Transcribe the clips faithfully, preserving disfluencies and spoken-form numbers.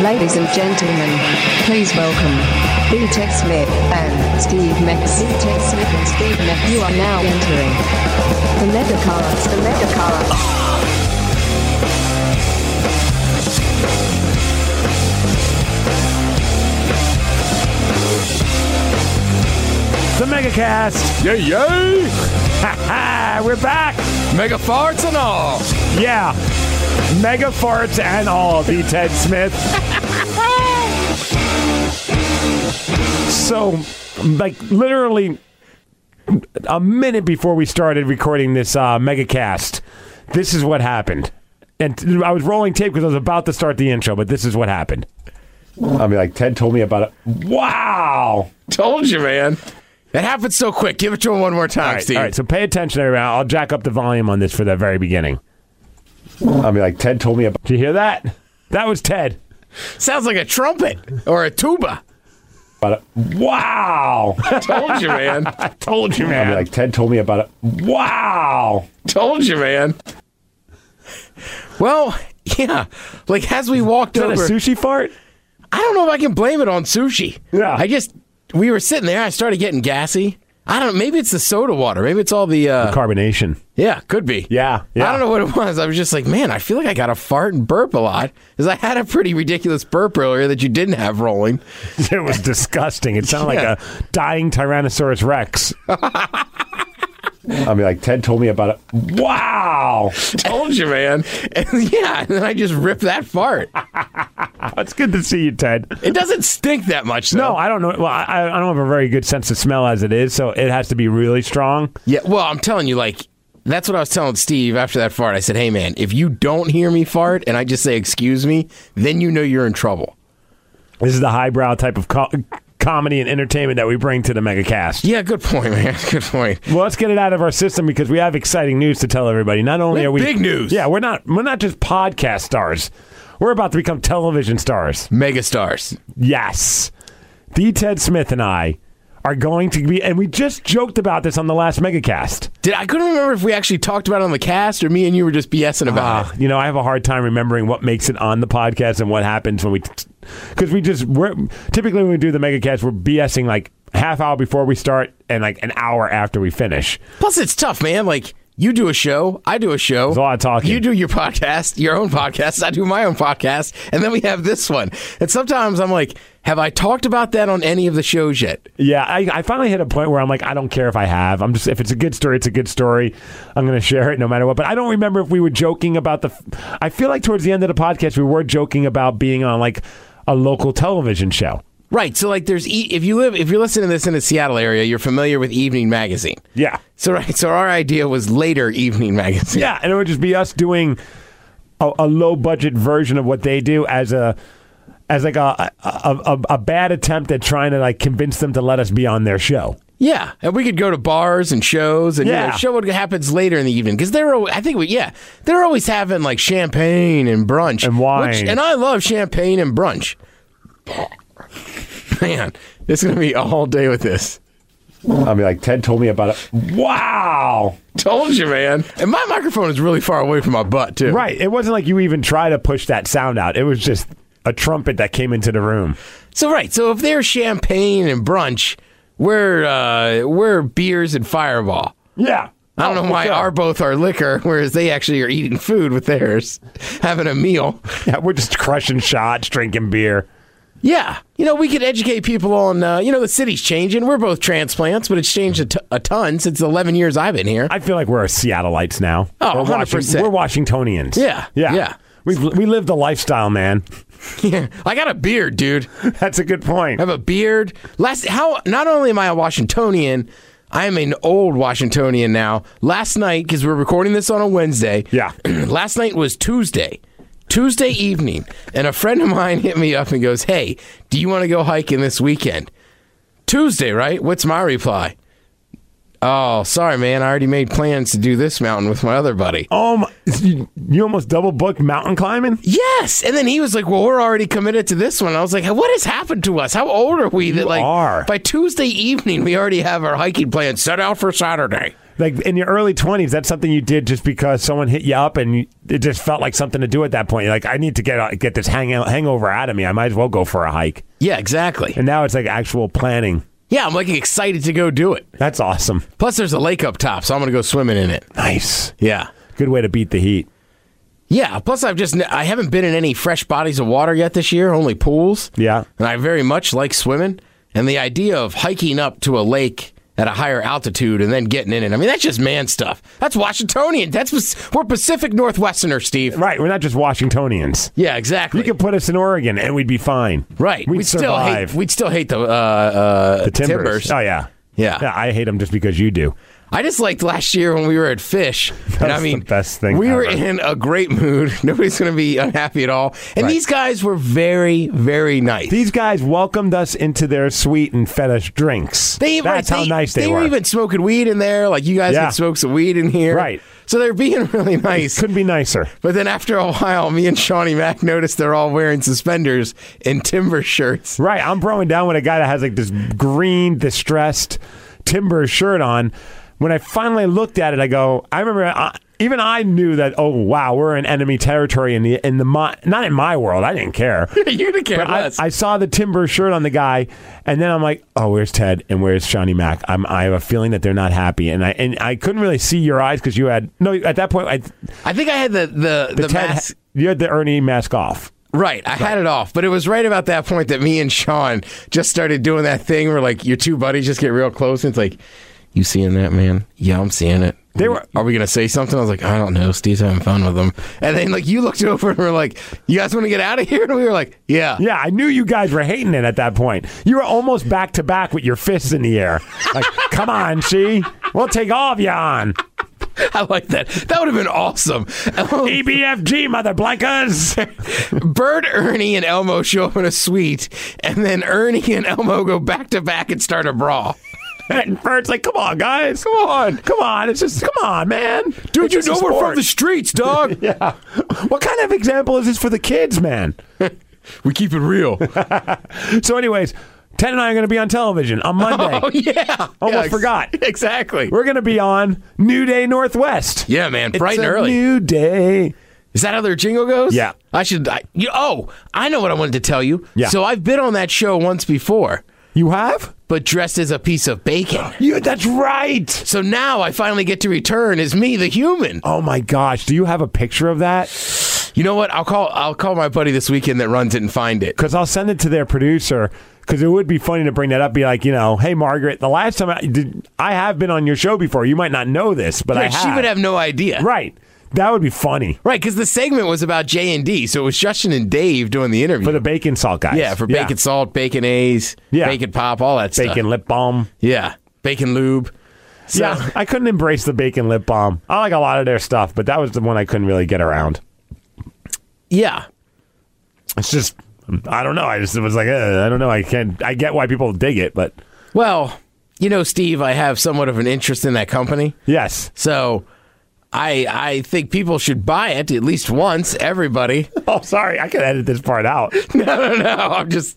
Ladies and gentlemen, please welcome B-Tech Smith and Steve Mex. B-Tech Smith and Steve Mex. You are now entering the Megacast. The Megacast. The Megacast. Yay, yay! Ha ha! We're back. Mega farts and all. Yeah. Mega farts and all, B. Ted Smith. So, like, literally a minute before we started recording this uh, Megacast, this is what happened. And I was rolling tape because I was about to start the intro, but this is what happened. I mean, like, Ted told me about it. Wow! Told you, man. It happened so quick. Give it to him one more time, All right, Steve. all right, so pay attention, everyone. I'll jack up the volume on this for the very beginning. I mean, like, Ted told me about... Did you hear that? That was Ted. Sounds like a trumpet or a tuba. About it. Wow! Told you, man. I told you, man. I mean, like, Ted told me about it. Wow! Told you, man. Well, yeah. Like, as we walked Is over... that a sushi fart? I don't know if I can blame it on sushi. Yeah. I just... We were sitting there. I started getting gassy. I don't know. Maybe it's the soda water. Maybe it's all the... Uh, Carbonation. Yeah, could be. Yeah, yeah. I don't know what it was. I was just like, man, I feel like I got to fart and burp a lot. Because I had a pretty ridiculous burp earlier that you didn't have rolling. It was disgusting. It sounded Yeah. like a dying Tyrannosaurus Rex. I mean, like, Ted told me about it. Wow! Told you, man. And yeah, and then I just ripped that fart. It's good to see you, Ted. It doesn't stink that much, though. No, I don't know. Well, I, I don't have a very good sense of smell as it is, so it has to be really strong. Yeah, well, I'm telling you, like, that's what I was telling Steve after that fart. I said, hey, man, if you don't hear me fart and I just say, excuse me, then you know you're in trouble. This is the highbrow type of co- comedy and entertainment that we bring to the Megacast. Yeah, good point, man. Good point. Well, let's get it out of our system because we have exciting news to tell everybody. Not only We have are we big news. Yeah, we're not we're not just podcast stars. We're about to become television stars. Megastars. Yes. The Ted Smith and I are going to be, and we just joked about this on the last Megacast. Did I couldn't remember if we actually talked about it on the cast or me and you were just BSing about Uh, it. you know, I have a hard time remembering what makes it on the podcast and what happens when we, because we just, we're, typically when we do the Megacast, we're BSing like half hour before we start and like an hour after we finish. Plus, it's tough, man. Like, you do a show, I do a show. There's a lot of talking. You do your podcast, your own podcast, I do my own podcast, and then we have this one. And sometimes I'm like, have I talked about that on any of the shows yet? Yeah, I, I finally hit a point where I'm like, I don't care if I have. I'm just, if it's a good story, it's a good story. I'm going to share it no matter what. But I don't remember if we were joking about the, I feel like towards the end of the podcast, we were joking about being on like a local television show. Right. So, like, there's e- if you live if you're listening to this in the Seattle area, you're familiar with Evening Magazine. Yeah. So, right. So, our idea was later Evening Magazine. Yeah, and it would just be us doing a, a low budget version of what they do as a as like a a, a a bad attempt at trying to like convince them to let us be on their show. Yeah, and we could go to bars and shows, and Yeah. you know, show what happens later in the evening because they're. al- I think we, yeah, they're always having like champagne and brunch And wine. which- and I love champagne and brunch. Man, it's gonna be a whole day with this. I mean, like Ted told me about it. Wow. Told you, man. And my microphone is really far away from my butt too. Right. It wasn't like you even try to push that sound out. It was just a trumpet that came into the room. So right. So if there's champagne and brunch, we're uh, we're beers and Fireball. Yeah. I don't Oh, know for why sure. our both are liquor, whereas they actually are eating food with theirs, having a meal. Yeah, we're just crushing shots, drinking beer. Yeah. You know, we could educate people on, uh, you know, the city's changing. We're both transplants, but it's changed a, t- a ton since the eleven years I've been here. I feel like we're Seattleites now. Oh, we're one hundred percent. We're Washingtonians. Yeah, Yeah. yeah. We've, we lived the lifestyle, man. Yeah. I got a beard, dude. That's a good point. I have a beard. Last, how? Not only am I a Washingtonian, I am an old Washingtonian now. Last night, because we're recording this on a Wednesday. Yeah. Last night was Tuesday. Tuesday evening, and a friend of mine hit me up and goes, hey, do you want to go hiking this weekend? Tuesday, right? What's my reply? Oh, sorry, man. I already made plans to do this mountain with my other buddy. Oh, my, you, you almost double booked mountain climbing? Yes. And then he was like, well, we're already committed to this one. I was like, what has happened to us? How old are we? That You like are. by Tuesday evening, we already have our hiking plan set out for Saturday. Like in your early twenties, that's something you did just because someone hit you up and you, it just felt like something to do at that point. You're like, I need to get get this hang, hangover out of me. I might as well go for a hike. Yeah, exactly. And now it's like actual planning. Yeah, I'm like excited to go do it. That's awesome. Plus, there's a lake up top, so I'm going to go swimming in it. Nice. Yeah. Good way to beat the heat. Yeah, plus I've just I haven't been in any fresh bodies of water yet this year, only pools. Yeah. And I very much like swimming. And the idea of hiking up to a lake at a higher altitude and then getting in it, I mean, that's just man stuff. That's Washingtonian. That's We're Pacific Northwesterners, Steve. Right, we're not just Washingtonians. Yeah, exactly. You could put us in Oregon and we'd be fine. Right. We'd, we'd still survive. hate, we'd still hate the, uh, uh, the timbers. timbers. Oh, yeah. Yeah. Yeah, I hate them just because you do. I just liked last year when we were at Fish. That and was I mean, the best thing we ever. were in a great mood. Nobody's going to be unhappy at all. And Right. these guys were very, very nice. These guys welcomed us into their suite and fed us drinks. They, That's right, how they, nice they, they were. were even smoking weed in there. Like, you guys Yeah. can smoke some weed in here. Right. So they're being really nice. Couldn't be nicer. But then after a while, me and Shawnee Mac noticed they're all wearing suspenders and timber shirts. Right, I'm throwing down with a guy that has like this green distressed timber shirt on. When I finally looked at it, I go, I remember uh, even I knew that, oh, wow, we're in enemy territory in the, in the my, not in my world. I didn't care. You didn't care But I, less. I saw the timber shirt on the guy, and then I'm like, oh, where's Ted and where's Shawnee Mac? I'm, I have a feeling that they're not happy. And I and I couldn't really see your eyes because you had, no, at that point, I, I think I had the, the, the, the Ted, mask. you had the Ernie mask off. Right, I had it off, but it was right about that point that me and Sean just started doing that thing where, like, your two buddies just get real close, and it's like, you seeing that, man? Yeah, I'm seeing it. They were- Are we going to say something? I was like, I don't know. Steve's having fun with them. And then, like, you looked over and were like, you guys want to get out of here? And we were like, yeah. Yeah, I knew you guys were hating it at that point. You were almost back to back with your fists in the air. Like, come on, she. We'll take all of you on. I like that. That would have been awesome. E B F G, mother blankers. Bird, Ernie, and Elmo show up in a suite, and then Ernie and Elmo go back to back and start a brawl. And Bert's like, come on, guys. Come on. Come on. It's just, come on, man. Dude, It's you just know a we're sport. from the streets, dog. Yeah. What kind of example is this for the kids, man? We keep it real. So anyways, Ted and I are going to be on television on Monday. Oh, yeah. Almost Yeah, ex- forgot. Exactly. We're going to be on New Day Northwest. Yeah, man. Bright It's and a early. New Day. Is that how their jingle goes? Yeah. I should. I, you, oh, I know what I wanted to tell you. Yeah. So I've been on that show once before, You have? but dressed as a piece of bacon. You, that's right. So now I finally get to return as me, the human. Oh my gosh! Do you have a picture of that? You know what? I'll call. I'll call my buddy this weekend that runs it and find it. Because I'll send it to their producer. Because it would be funny to bring that up. Be like, you know, hey Margaret, the last time I did, I have been on your show before. You might not know this, but I Right, have. she would have no idea. Right. That would be funny Right, because the segment was about J and D, so it was Justin and Dave doing the interview. for the bacon salt guys. yeah, for bacon salt, bacon A's, Yeah. bacon pop, all that stuff. bacon lip balm. Yeah, bacon lube. So, Yeah, I couldn't embrace the bacon lip balm. I like a lot of their stuff, but that was the one I couldn't really get around. yeah. It's just, I don't know. I just it was like, uh, I don't know. I can't. I get why people dig it, but Well, you know, Steve, I have somewhat of an interest in that company. yes. So I I think people should buy it at least once, everybody. Oh, sorry. I can edit this part out. No, no, no. I'm just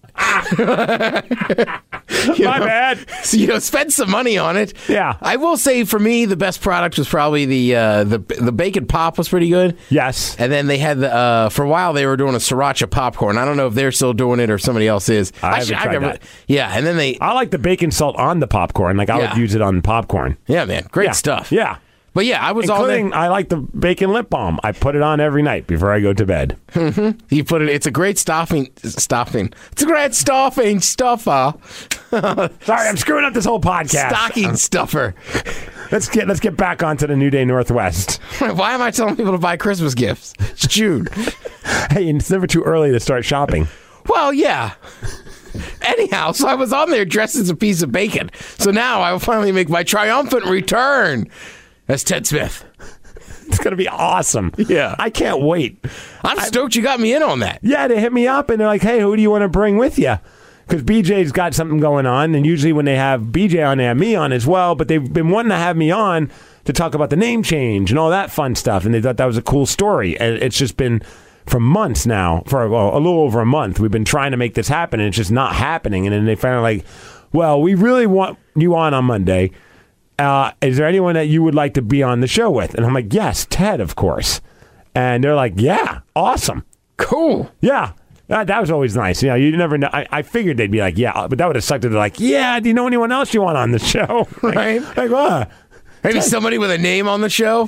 You My know, bad. So, you know, spend some money on it. Yeah. I will say for me the best product was probably the uh, the the bacon pop was pretty good. Yes. And then they had the uh, for a while they were doing a sriracha popcorn. I don't know if they're still doing it or somebody else is. I haven't tried never- that. Yeah, and then they I like the bacon salt on the popcorn. Like I Yeah. would use it on popcorn. yeah, man, great Yeah. stuff. Yeah. But yeah, I was all Including, there. I like the bacon lip balm. I put it on every night before I go to bed. You put it. It's a great stuffing. Stuffing. It's a great stuffing stuffer. Sorry, I'm screwing up this whole podcast. Stocking stuffer. Let's get let's get back onto the New Day Northwest. Why am I telling people to buy Christmas gifts? It's June. Hey, it's never too early to start shopping. Well, yeah. Anyhow, so I was on there dressed as a piece of bacon. So now I will finally make my triumphant return as Ted Smith. It's gonna be awesome. Yeah. I can't wait. I'm stoked you got me in on that. Yeah, they hit me up and they're like, "Hey, who do you want to bring with you?" Because B J's got something going on, and usually when they have B J on, they have me on as well. But they've been wanting to have me on to talk about the name change and all that fun stuff, and they thought that was a cool story. And it's just been for months now, for well, a little over a month, we've been trying to make this happen, and it's just not happening. And then they finally like, "Well, we really want you on on Monday." uh, is there anyone that you would like to be on the show with? And I'm like, yes, Ted, of course. And they're like, yeah, awesome. Cool. Yeah. That, that was always nice. You know, you never know. I, I figured they'd be like, yeah, but that would have sucked if they're like, yeah, do you know anyone else you want on the show? Like, Right. Like, what? Maybe somebody with a name on the show.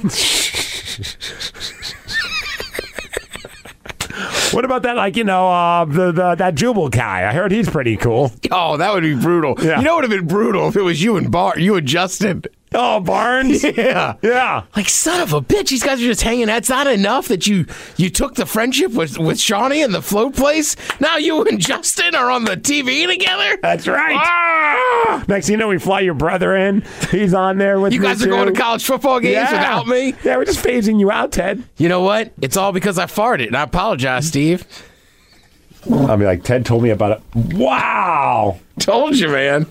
What about that, like, you know, uh, the, the that Jubal guy? I heard he's pretty cool. Oh, that would be brutal. Yeah. You know what would have been brutal if it was you and Bar, you and Justin. Oh, Barnes? Yeah. Yeah. Like, son of a bitch, these guys are just hanging out. It's not enough that you you took the friendship with, with Shawnee and the float place. Now you and Justin are on the T V together? That's right. Ah! Next thing you know, we fly your brother in. He's on there with You me, guys are too. going to college football games Yeah. without me? Yeah, we're just phasing you out, Ted. You know what? It's all because I farted, and I apologize, Steve. I'll be like, Ted told me about it. Wow. Told you, man.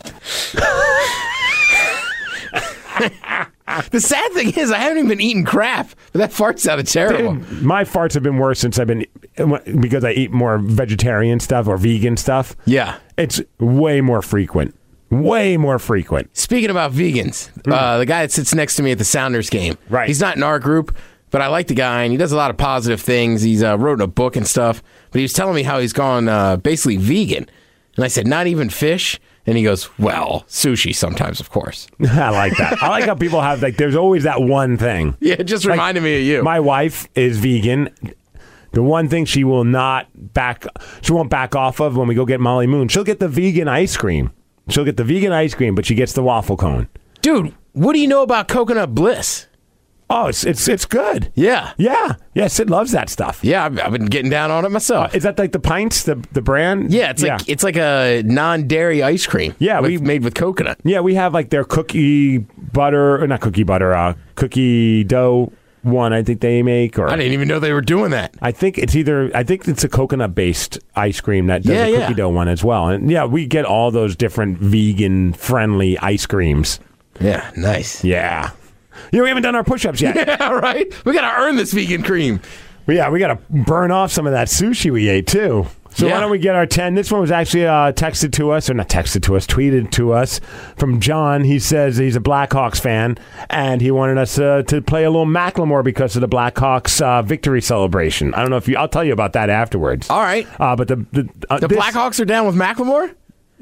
The sad thing is, I haven't even been eating crap, but that fart sounded terrible. Dude, my farts have been worse since I've been, because I eat more vegetarian stuff or vegan stuff. Yeah. It's way more frequent. Way more frequent. Speaking about vegans, uh, the guy that sits next to me at the Sounders game, Right. he's not in our group, but I like the guy, and he does a lot of positive things. He's uh, wrote a book and stuff, but he was telling me how he's gone uh, basically vegan. And I said, not even fish? And he goes, well, sushi sometimes, of course. I like that. I like how people have, like, there's always that one thing. Yeah, it just Like, reminded me of you. My wife is vegan. The one thing she will not back, she won't back off of when we go get Molly Moon, she'll get the vegan ice cream. She'll get the vegan ice cream, but she gets the waffle cone. Dude, what do you know about Coconut Bliss? Oh, it's it's it's good. Yeah. Yeah. Yeah, Sid loves that stuff. Yeah, I've, I've been getting down on it myself. Is that like the pints, the the brand? yeah, it's like it's like a non-dairy ice cream. Yeah, with- we- made with coconut. Yeah, we have like their cookie butter, or not cookie butter, uh, cookie dough one. I think they make, or I didn't even know they were doing that. I think it's either I think it's a coconut based ice cream that does Yeah, the cookie yeah. dough one as well. And yeah, we get all those different vegan friendly ice creams. Yeah, nice. Yeah. You know, we haven't done our push ups yet. Yeah, right. We gotta earn this vegan cream. But yeah, we got to burn off some of that sushi we ate too. So Yeah. why don't we get our ten? This one was actually uh, texted to us, or not texted to us, tweeted to us from John. He says he's a Blackhawks fan, and he wanted us uh, to play a little Macklemore because of the Blackhawks uh, victory celebration. I don't know if you. I'll tell you about that afterwards. All right. Uh, but the the, uh, The this- Blackhawks are down with Macklemore?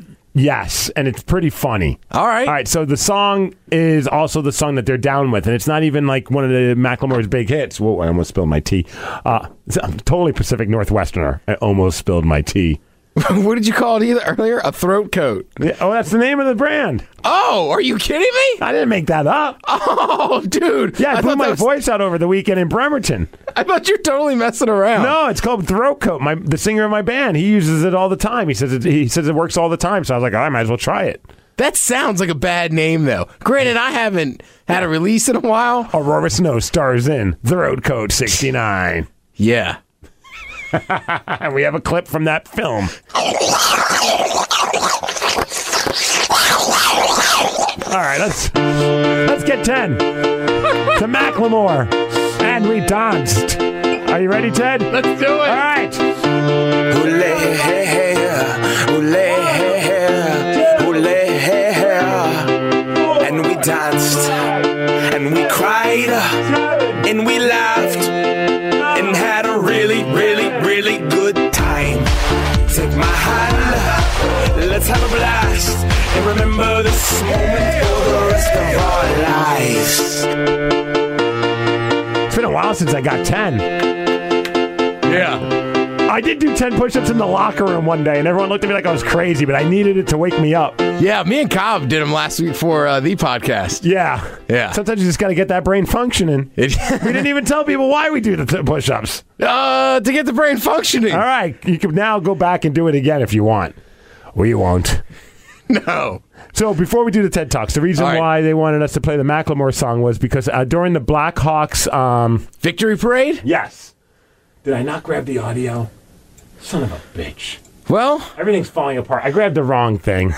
yes, and it's pretty funny. All right. All right, so the song is also the song that they're down with, and it's not even like one of the Macklemore's big hits. Whoa, I almost spilled my tea. Uh, I'm totally Pacific Northwesterner. I almost spilled my tea. What did you call it either earlier? A throat coat. Yeah, oh, that's the name of the brand. Oh, are you kidding me? I didn't make that up. Oh, dude. Yeah, I, blew thought my that was- voice out over the weekend in Bremerton. I thought you're totally messing around. No, it's called Throat Coat. My the singer of my band, he uses it all the time. He says it, he says it works all the time. So I was like, I might as well try it. That sounds like a bad name, though. Granted, I haven't had a release in a while. Aurora Snow stars in Throat Coat sixty-nine. Yeah. And we have a clip from that film. All right, let's let's get ten to Macklemore, and we danced. Are you ready, Ted? Let's do it. All right. And we danced, and we cried, and we laughed, and had a really, really, really good time. Take my hand, let's have a blast, and remember this moment for the rest of our lives. It's been a while since I got ten. Yeah. I did do ten push-ups in the locker room one day, and everyone looked at me like I was crazy, but I needed it to wake me up. Yeah, me and Cobb did them last week for uh, the podcast. Yeah. Yeah. Sometimes you just got to get that brain functioning. It, We didn't even tell people why we do the t- push-ups. uh, to get the brain functioning. All right. You can now go back and do it again if you want. We won't. No. So before we do the TED Talks, the reason All right. why they wanted us to play the Macklemore song was because uh, during the Blackhawks... Um, Victory parade? yes. Did I not grab the audio? Son of a bitch. Well, Everything's falling apart. I grabbed the wrong thing.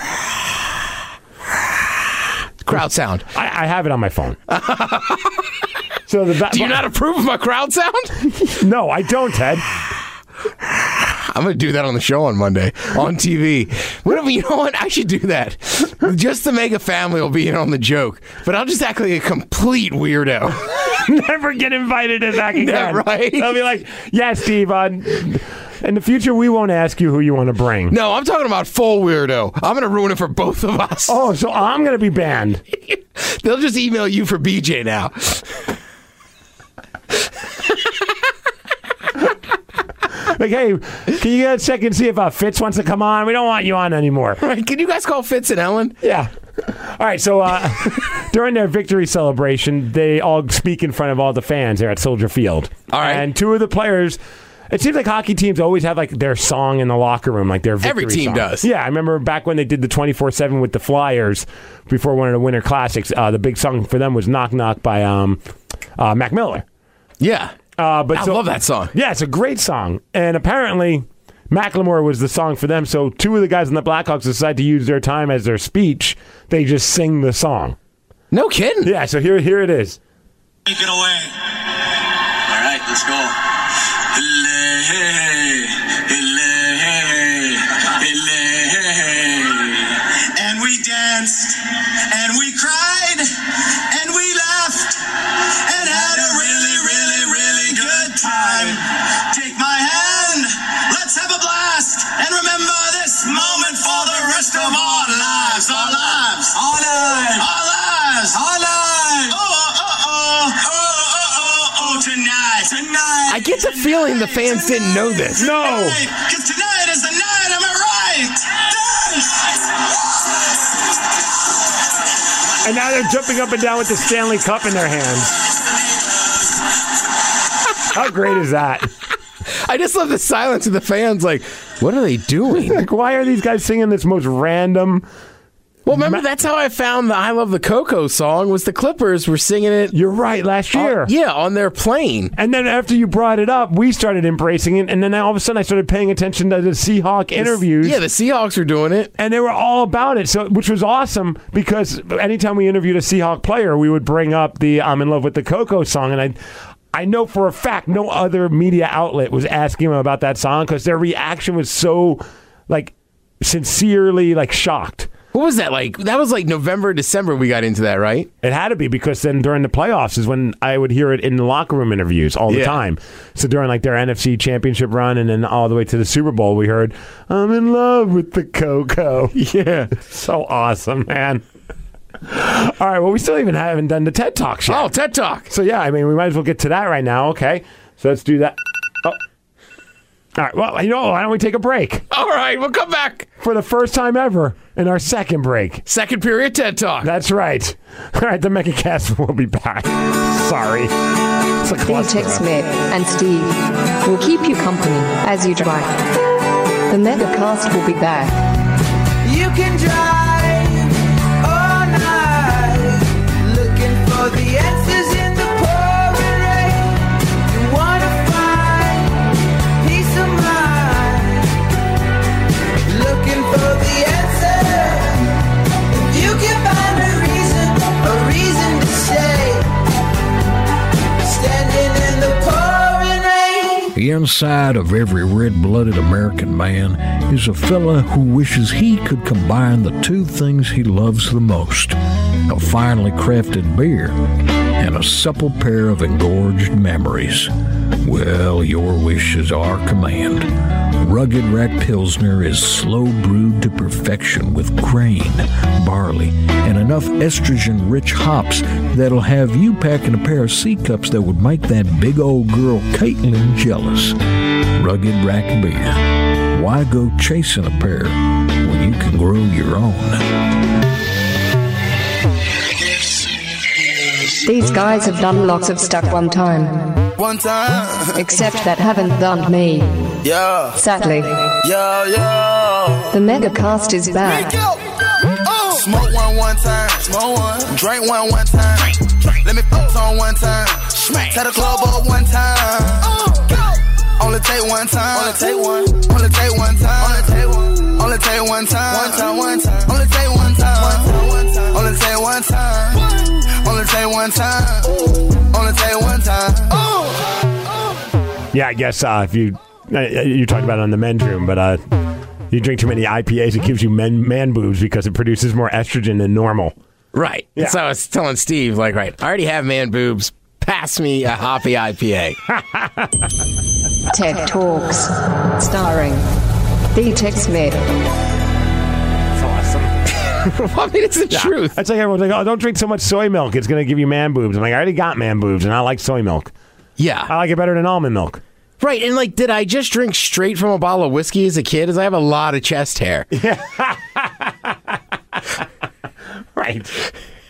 crowd sound. I, I have it on my phone. So the ba- Do you not approve of my crowd sound? No, I don't, Ted. I'm going to do that on the show on Monday on T V. Whatever, you know what? I should do that. Just the Mega family will be in on the joke, but I'll just act like a complete weirdo. Never get invited to back again. Yeah, right? They'll be like, yeah, Steve, uh, in the future, we won't ask you who you want to bring. No, I'm talking about full weirdo. I'm going to ruin it for both of us. Oh, so I'm going to be banned. They'll just email you for B J now. Like, hey, can you guys check and see if uh, Fitz wants to come on? We don't want you on anymore. Right? Can you guys call Fitz and Ellen? Yeah. All right, so uh, during their victory celebration, they all speak in front of all the fans there at Soldier Field. All right. And two of the players, it seems like hockey teams always have like their song in the locker room, like their victory Every team song. does. Yeah, I remember back when they did the twenty-four seven with the Flyers before one of the Winter Classics, uh, the big song for them was Knock Knock by um, uh, Mac Miller. Yeah. Uh, but I so, love that song. Yeah, it's a great song. And apparently, Macklemore was the song for them. So two of the guys in the Blackhawks decided to use their time as their speech. They just sing the song. No kidding. Yeah, so here, here it is. Take it away. All right, let's go. And we danced, and we cried, and we laughed, and had a really, really, really good time. Take my hand, let's have a blast, and remember this moment for the rest of our lives. Our lives. Our lives. Our lives. Our lives. Oh, oh, oh, oh, oh, oh, oh, oh, tonight. Tonight. I get the feeling the fans didn't know this. No. Because tonight is the night, am I right? And now they're jumping up and down with the Stanley Cup in their hands. How great is that? I just love the silence of the fans. Like, what are they doing? Like, why are these guys singing this most random... Well, remember, that's how I found the I Love the Coco song, was the Clippers were singing it. You're right, last year. On, yeah, on their plane. And then after you brought it up, we started embracing it. And then all of a sudden I started paying attention to the Seahawk interviews. Yeah, the Seahawks are doing it. And they were all about it, so which was awesome because anytime we interviewed a Seahawk player, we would bring up the I'm in love with the Coco song. And I I know for a fact no other media outlet was asking him about that song because their reaction was so, like, sincerely, like, shocked. What was that like? That was like November, December we got into that, right? It had to be because then during the playoffs is when I would hear it in the locker room interviews all the Yeah. time. So during like their N F C championship run and then all the way to the Super Bowl, we heard, I'm in love with the Coco. Yeah. So awesome, man. All right, well, we still even haven't done the TED Talk yet. Oh, TED Talk. So yeah, I mean, we might as well get to that right now, okay? So let's do that. Oh. All right, well, you know, why don't we take a break? All right, we'll come back. For the first time ever in our second break. Second period TED Talk. That's right. All right, the MegaCast will be back. Sorry. It's a Big cluster. Tech Smith and Steve will keep you company as you drive. The MegaCast will be back. You can drive all night looking for the answers in the pouring rain. You want to find peace of mind, looking for the answer. If you can find a reason, a reason to stay, standing in the pouring rain. The inside of every red-blooded American man is a fella who wishes he could combine the two things he loves the most, a finely crafted beer and a supple pair of engorged memories. Well, your wish is our command. Rugged Rat Pilsner is slow brewed to perfection with grain, barley, and enough estrogen-rich hops that'll have you packing a pair of C-cups that would make that big old girl Caitlin jealous. Rugged Rat Beer. Why go chasing a pair when you can grow your own? These guys have done lots of stuff one time, One time, except that haven't done me. yeah, Sadly, yeah, yeah. the MegaCast is back. Smoke one one time, smoke one. Drink one one time. Let me fuck on one time. Tell the club up one time. Only take one time. Only take one. Only take one time. Only take one. Only take one time. One time. One time. Only take one time. One time. Only take one time. Only take one time. Only take one time. Yeah, I guess uh, if you uh, you talked about it on the men's room, but uh, You drink too many I P As, it gives you men, man boobs because it produces more estrogen than normal. Right. Yeah. So I was telling Steve, like, right, I already have man boobs. Pass me a hoppy I P A. Tech Talks. Starring D-Tech Smith. That's awesome. I mean, it's the Yeah. truth. That's like everyone's like, oh, don't drink so much soy milk. It's going to give you man boobs. I'm like, I already got man boobs, and I like soy milk. Yeah. I like it better than almond milk. Right. And, like, did I just drink straight from a bottle of whiskey as a kid? As I have a lot of chest hair. Right.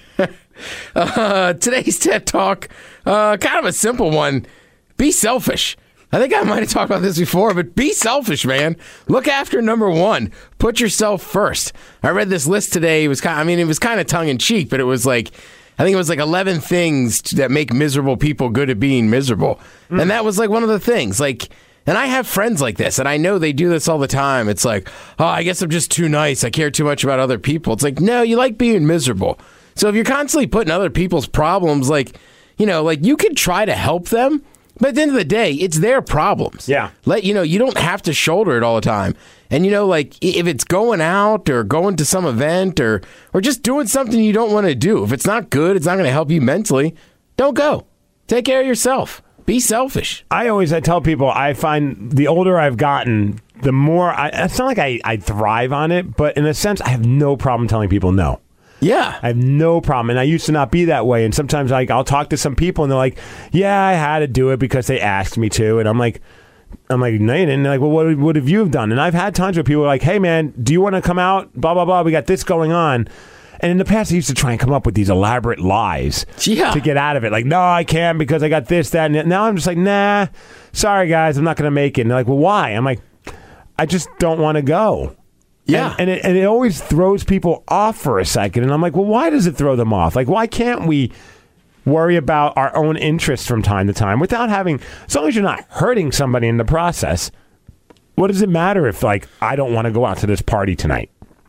Uh, today's TED Talk, uh, kind of a simple one. Be selfish. I think I might have talked about this before, but be selfish, man. Look after number one. Put yourself first. I read this list today. It was kind. I mean, it was kind of tongue in cheek, but it was like, I think it was like eleven things that make miserable people good at being miserable, mm. and that was like one of the things. Like, and I have friends like this, and I know they do this all the time. It's like, oh, I guess I'm just too nice. I care too much about other people. It's like, no, you like being miserable. So if you're constantly putting other people's problems, like, you know, like you could try to help them, but at the end of the day, it's their problems. Yeah. Let you know, you don't have to shoulder it all the time. And, you know, like if it's going out or going to some event or, or just doing something you don't want to do, if it's not good, it's not going to help you mentally, don't go. Take care of yourself. Be selfish. I always I tell people I find the older I've gotten, the more I, it's not like I, I thrive on it, but in a sense, I have no problem telling people no. Yeah. I have no problem. And I used to not be that way. And sometimes like I'll talk to some people and they're like, yeah, I had to do it because they asked me to. And I'm like, I'm like, no, you didn't. And they're like, well, what, what have you have done? And I've had times where people are like, hey, man, do you want to come out? Blah, blah, blah. We got this going on. And in the past, I used to try and come up with these elaborate lies Yeah. to get out of it. Like, no, I can't because I got this, that, and that. Now I'm just like, nah, sorry, guys, I'm not going to make it. And they're like, well, why? I'm like, I just don't want to go. Yeah. And, and, it, and it always throws people off for a second. And I'm like, well, why does it throw them off? Like, why can't we worry about our own interests from time to time without having, as long as you're not hurting somebody in the process, what does it matter if, like, I don't want to go out to this party tonight?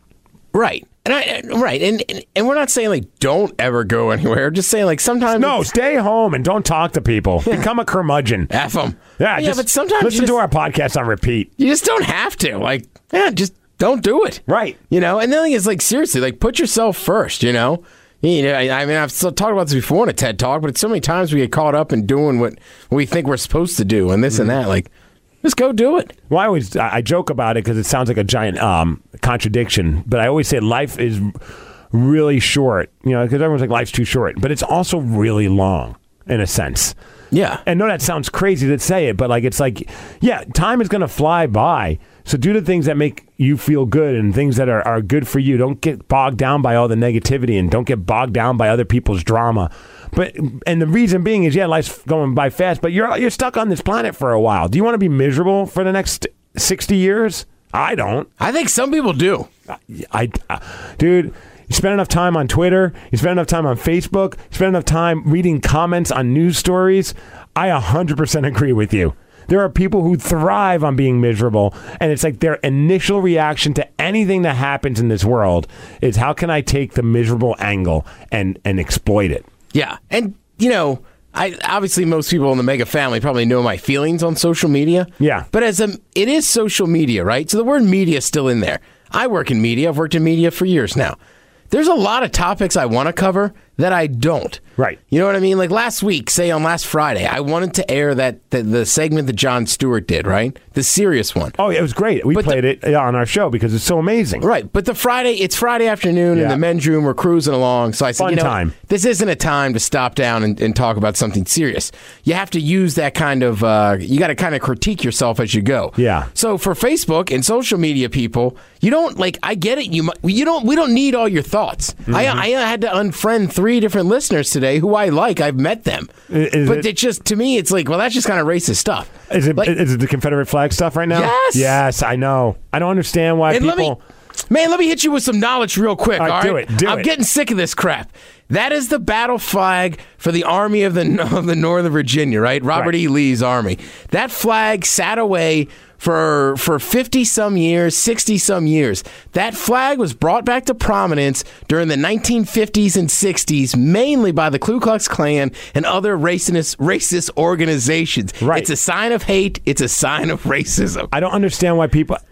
Right. And I, right. And, and and we're not saying, like, don't ever go anywhere. Just saying, like, sometimes. No, stay home and don't talk to people. Become a curmudgeon. F them. Yeah, yeah just but sometimes listen just, to our podcast on repeat. you just don't have to. Like, yeah, just don't do it. Right. You know, and the thing is, like, seriously, like, put yourself first, you know? You know, I, I mean, I've still talked about this before in a TED Talk, but it's so many times we get caught up in doing what we think we're supposed to do and this mm. and that. Like, just go do it. Well, I always I joke about it because it sounds like a giant um, contradiction, but I always say life is really short, you know, because everyone's like, life's too short, but it's also really long in a sense. Yeah. And no, that sounds crazy to say it, but like, it's like, yeah, time is going to fly by. So do the things that make you feel good and things that are, are good for you. Don't get bogged down by all the negativity and don't get bogged down by other people's drama. But and the reason being is, yeah, life's going by fast, but you're you're stuck on this planet for a while. Do you want to be miserable for the next sixty years? I don't. I think some people do. I, I dude, you spend enough time on Twitter, you spend enough time on Facebook, you spend enough time reading comments on news stories. I one hundred percent agree with you. There are people who thrive on being miserable, and it's like their initial reaction to anything that happens in this world is, how can I take the miserable angle and, and exploit it? Yeah. And, you know, I obviously most people in the Mega family probably know my feelings on social media. Yeah. But as a, it is social media, right? So the word media is still in there. I work in media. I've worked in media for years now. There's a lot of topics I want to cover that I don't. Right. You know what I mean? Like last week, say on last Friday, I wanted to air that the, the segment that Jon Stewart did, right? The serious one. Oh, yeah, it was great. We But played the- it on our show because it's so amazing. Right. But the Friday, it's Friday afternoon Yeah. in the men's room. We're cruising along. So I said, Fun you know, time. this isn't a time to stop down and, and talk about something serious. You have to use that kind of, uh, you got to kind of critique yourself as you go. Yeah. So for Facebook and social media people, you don't, like, I get it. You mu- you don't, we don't need all your thoughts. Mm-hmm. I, I had to unfriend three different listeners today who I like. I've met them. Is but it- it just, to me, it's like, well, that's just kind of racist stuff. Is it, Like- is it the Confederate flag stuff right now? Yes. Yes, I know. I don't understand why And people... let me, man, let me hit you with some knowledge real quick. All All right, right, do it, do I'm it. getting sick of this crap. That is the battle flag for the Army of the of the Northern Virginia, right? Robert Right. E. Lee's army. That flag sat away for for fifty some years, sixty some years. That flag was brought back to prominence during the nineteen fifties and sixties, mainly by the Ku Klux Klan and other racist racist organizations. Right. It's a sign of hate. It's a sign of racism. I don't understand why people...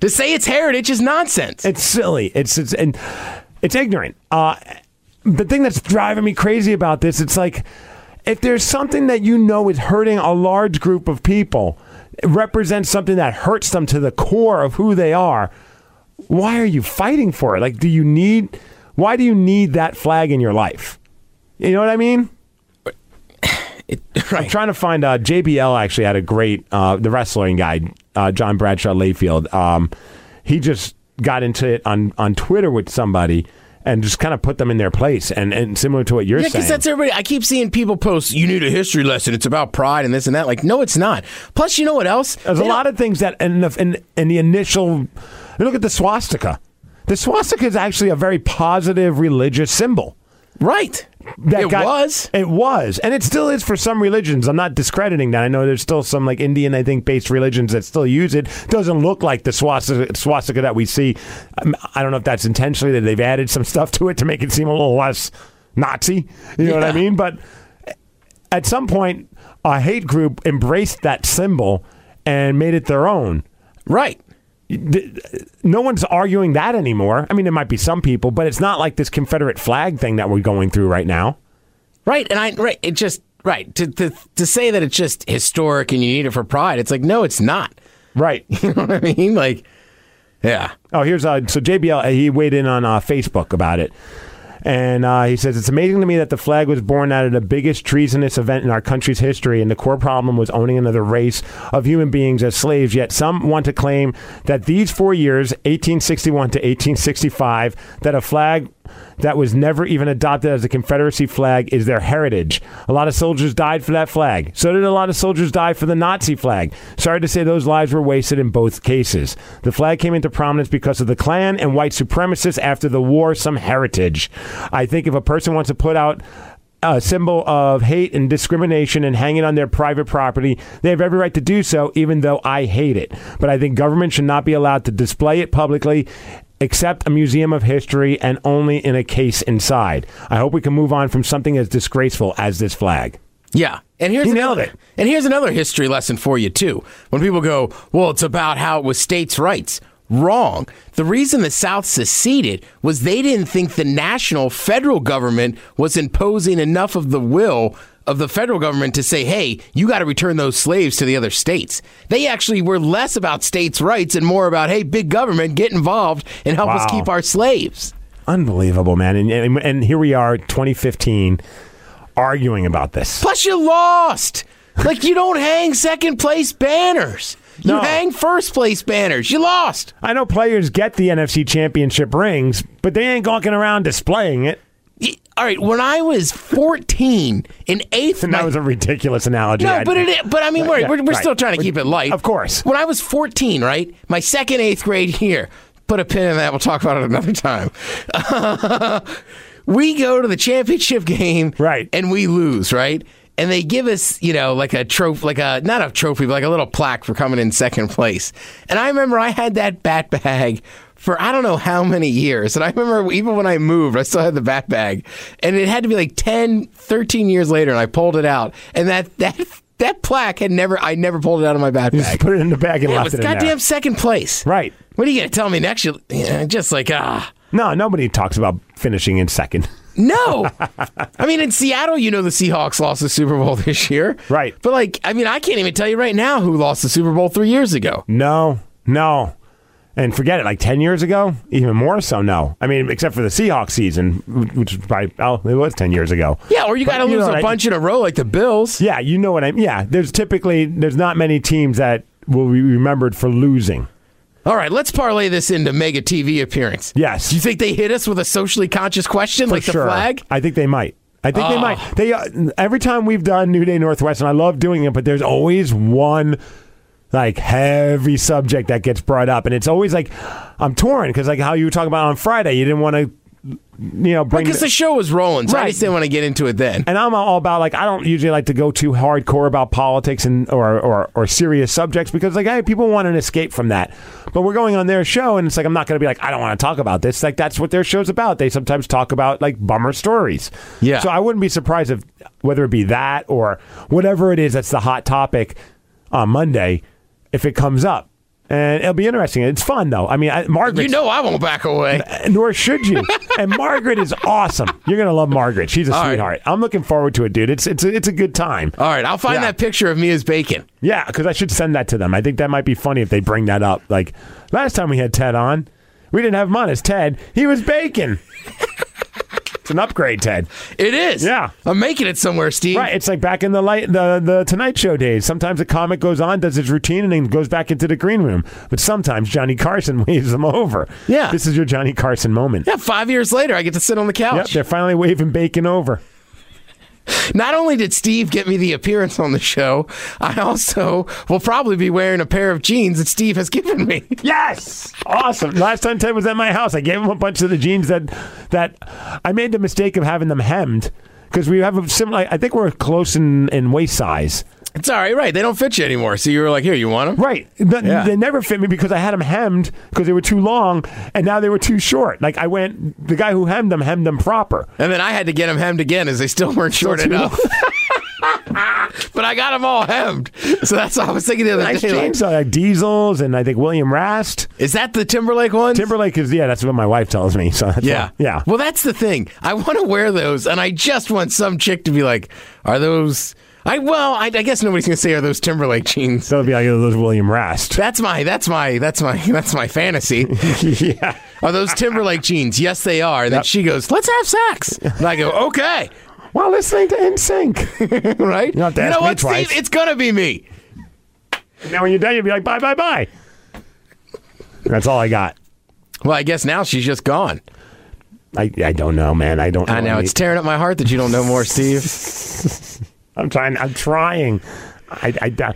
To say it's heritage is nonsense. It's silly. It's it's and it's ignorant. Uh, the thing that's driving me crazy about this, it's like if there's something that you know is hurting a large group of people, it represents something that hurts them to the core of who they are. Why are you fighting for it? Like, do you need? Why do you need that flag in your life? You know what I mean? It, right. I'm trying to find. Uh, J B L actually had a great uh, the wrestling guy, uh, John Bradshaw Layfield. Um, he just got into it on, on Twitter with somebody and just kind of put them in their place. And, and similar to what you're yeah, saying. because that's everybody. I keep seeing people post, you need a history lesson. It's about pride and this and that. Like, no, it's not. Plus, you know what else? There's They a lot of things that in the, in, in the initial. Look at the swastika. The swastika is actually a very positive religious symbol. Right. That it got, was. It was. And it still is for some religions. I'm not discrediting that. I know there's still some like Indian, I think, based religions that still use it. Doesn't look like the swastika, swastika that we see. I don't know if that's intentionally that they've added some stuff to it to make it seem a little less Nazi. You know yeah. what I mean? But at some point, a hate group embraced that symbol and made it their own. Right. No one's arguing that anymore. I mean, there might be some people, but it's not like this Confederate flag thing that we're going through right now. Right, and I right it just right to to to say that it's just historic and you need it for pride. It's like no, it's not. Right. You know what I mean? Like, yeah. Oh, here's uh so J B L he weighed in on uh, Facebook about it. And uh, he says, it's amazing to me that the flag was born out of the biggest treasonous event in our country's history, and the core problem was owning another race of human beings as slaves. Yet some want to claim that these four years, eighteen sixty-one to eighteen sixty-five, that a flag that was never even adopted as a Confederacy flag is their heritage. A lot of soldiers died for that flag. So did a lot of soldiers die for the Nazi flag. Sorry to say those lives were wasted in both cases. The flag came into prominence because of the Klan and white supremacists after the war, some heritage. I think if a person wants to put out a symbol of hate and discrimination and hang it on their private property, they have every right to do so, even though I hate it. But I think government should not be allowed to display it publicly, except a museum of history and only in a case inside. I hope we can move on from something as disgraceful as this flag. Yeah. And here's he another, nailed it. And here's another history lesson for you, too. When people go, well, it's about how it was states' rights. Wrong. The reason the South seceded was they didn't think the national federal government was imposing enough of the will of the federal government to say, hey, you got to return those slaves to the other states. They actually were less about states' rights and more about, hey, big government, get involved and help wow. us keep our slaves. Unbelievable, man. And, and, and here we are, twenty fifteen, arguing about this. Plus, you lost. Like, you don't hang second place banners. You No. hang first place banners. You lost. I know players get the N F C championship rings, but they ain't walking around displaying it. All right, when I was fourteen, in eighth... And that my, was a ridiculous analogy. No, I- but it, but I mean, we're, Yeah, we're, we're right. still trying to keep it light. Of course. When I was fourteen, right, my second eighth grade year, put a pin in that, we'll talk about it another time. We go to the championship game, Right. and we lose, right? And they give us, you know, like a trophy, like a, not a trophy, but like a little plaque for coming in second place. And I remember I had that bat bag for I don't know how many years. And I remember even when I moved, I still had the bat bag. And it had to be like ten, thirteen years later, and I pulled it out. And that, that, that plaque had never, I never pulled it out of my bat You bag. just put it in the bag and Yeah, it left was it in goddamn there. second place. Right. What are you going to tell me next? You, yeah, just like, ah. No, nobody talks about finishing in second. No. I mean, in Seattle, you know the Seahawks lost the Super Bowl this year. Right. But, like, I mean, I can't even tell you right now who lost the Super Bowl three years ago. No, no. And forget it, like ten years ago? Even more so, no. I mean, except for the Seahawks season, which was probably, oh, it was ten years ago. Yeah, or you got to lose a bunch in a row like the Bills. Yeah, you know what I mean. Yeah, there's typically, there's not many teams that will be remembered for losing. All right, let's parlay this into Mega T V appearance. Yes. Do you think they hit us with a socially conscious question For like sure. the flag? I think they might. I think they Oh. might. They uh, every time we've done New Day Northwest, and I love doing it, but there's always one like heavy subject that gets brought up, and it's always like I'm torn because like how you were talking about on Friday, you didn't want to, you know, bring. Because the show was rolling, so I Right. just didn't want to get into it then. And I'm all about like I don't usually like to go too hardcore about politics and or, or or serious subjects because like hey people want an escape from that, but we're going on their show and it's like I'm not going to be like I don't want to talk about this. Like that's what their show's about. They sometimes talk about like bummer stories. Yeah. So I wouldn't be surprised if whether it be that or whatever it is that's the hot topic on Monday, if it comes up. And it'll be interesting. It's fun, though. I mean, I, Margaret. You know I won't back away. Nor should you. And Margaret is awesome. You're going to love Margaret. She's a All sweetheart. right. I'm looking forward to it, dude. It's it's a, it's a good time. All right, I'll find Yeah. that picture of me as bacon. Yeah, because I should send that to them. I think that might be funny if they bring that up. Like, last time we had Ted on, we didn't have him on as Ted. He was bacon. It's an upgrade, Ted. It is. Yeah. I'm making it somewhere, Steve. Right, it's like back in the light, the the Tonight Show days. Sometimes a comic goes on, does his routine, and then goes back into the green room. But sometimes Johnny Carson waves them over. Yeah. This is your Johnny Carson moment. Yeah, five years later, I get to sit on the Yep, couch. they're finally waving bacon over. Not only did Steve get me the appearance on the show, I also will probably be wearing a pair of jeans that Steve has given me. Yes, awesome. Last time Ted was at my house, I gave him a bunch of the jeans that that I made the mistake of having them hemmed because we have a similar. I think we're close in, in waist size. It's all right, right? They don't fit you anymore. So you were like, here, you want them? Right. The, Yeah. They never fit me because I had them hemmed because they were too long, and now they were too short. Like I went, the guy who hemmed them hemmed them proper. And then I had to get them hemmed again as they still weren't short too enough. But I got them all hemmed. So that's what I was thinking the other Nice day. like, jeans, uh, like Diesels, and I think William Rast. is that the Timberlake ones? Timberlake is yeah, that's what my wife tells me. So that's Yeah. why- yeah. Well, that's the thing. I want to wear those, and I just want some chick to be like, are those... I Well, I, I guess nobody's going to say, are those Timberlake jeans? So it'll be like those William Rast. That's my, that's my, that's my, that's my fantasy. Yeah. Are those Timberlake jeans? Yes, they are. And then Yep. she goes, let's have sex. And I go, okay. While listening to N Sync. Right? You don't have to You ask know me what, twice. Steve? It's going to be me. Now when you're done, you'll be like, bye, bye, bye. That's all I got. Well, I guess now she's just gone. I, I don't know, man. I don't know. I know. any- It's tearing up my heart that you don't know more, Steve. I'm trying. I'm trying. I, I,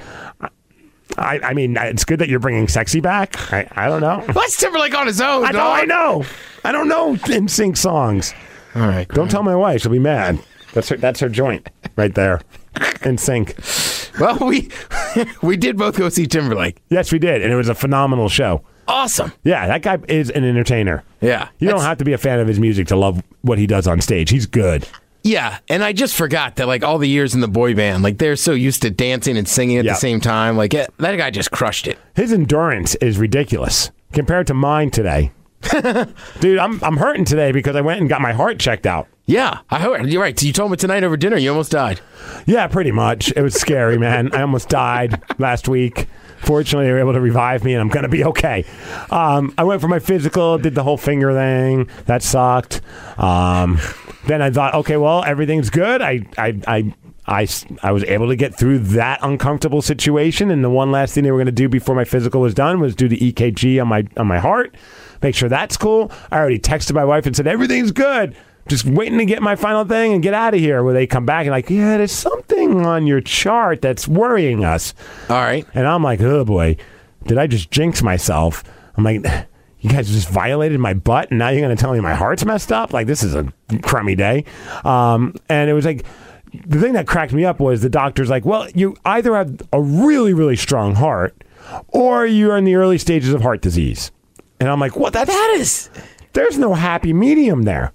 I, I mean, it's good that you're bringing sexy back. I, I don't know. Let's Timberlake on his own, I know. dog. I know. I don't know N Sync songs. All right. Don't tell my wife. She'll be mad. That's her. That's her joint right there. N Sync. Well, we we did both go see Timberlake. Yes, we did, and it was a phenomenal show. Awesome. Yeah, that guy is an entertainer. Yeah. You don't That's- have to be a fan of his music to love what he does on stage. He's good. Yeah, and I just forgot that, like, all the years in the boy band, like, they're so used to dancing and singing at Yeah. the same time. Like, eh, that guy just crushed it. His endurance is ridiculous compared to mine today. Dude, I'm I'm hurting today because I went and got my heart checked out. Yeah, I heard. You're right. You told me tonight over dinner you almost died. Yeah, pretty much. It was scary, man. I almost died last week. Fortunately, they were able to revive me, and I'm going to be okay. Um, I went for my physical, did the whole finger thing. That sucked. Um, then I thought, okay, well, everything's good. I, I, I, I, I was able to get through that uncomfortable situation, and the one last thing they were going to do before my physical was done was do the E K G on my on my heart, make sure that's cool. I already texted my wife and said everything's good. Just waiting to get my final thing and get out of here. Where they come back and like, yeah, there's something on your chart that's worrying us. All right. And I'm like, oh boy, did I just jinx myself? I'm like, you guys just violated my butt, and now you're going to tell me my heart's messed up? Like, this is a crummy day. Um, and it was like, the thing that cracked me up was the doctor's like, well, you either have a really, really strong heart, or you're in the early stages of heart disease. And I'm like, what? That's, That is. there's no happy medium there.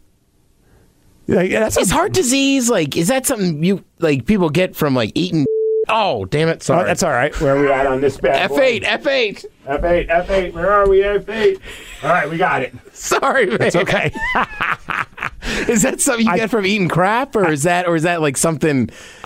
Like, that's Is a- heart disease, like, is that something you, like, people get from, like, eating? Oh, damn it. Oh, Sorry. that's all right. Where are we at on this bad F eight, F eight. F eight, F eight. Where are we? F eight. All right, we got it. Sorry, man. It's okay. Is that something you I- get from eating crap, or is that, or is that like something?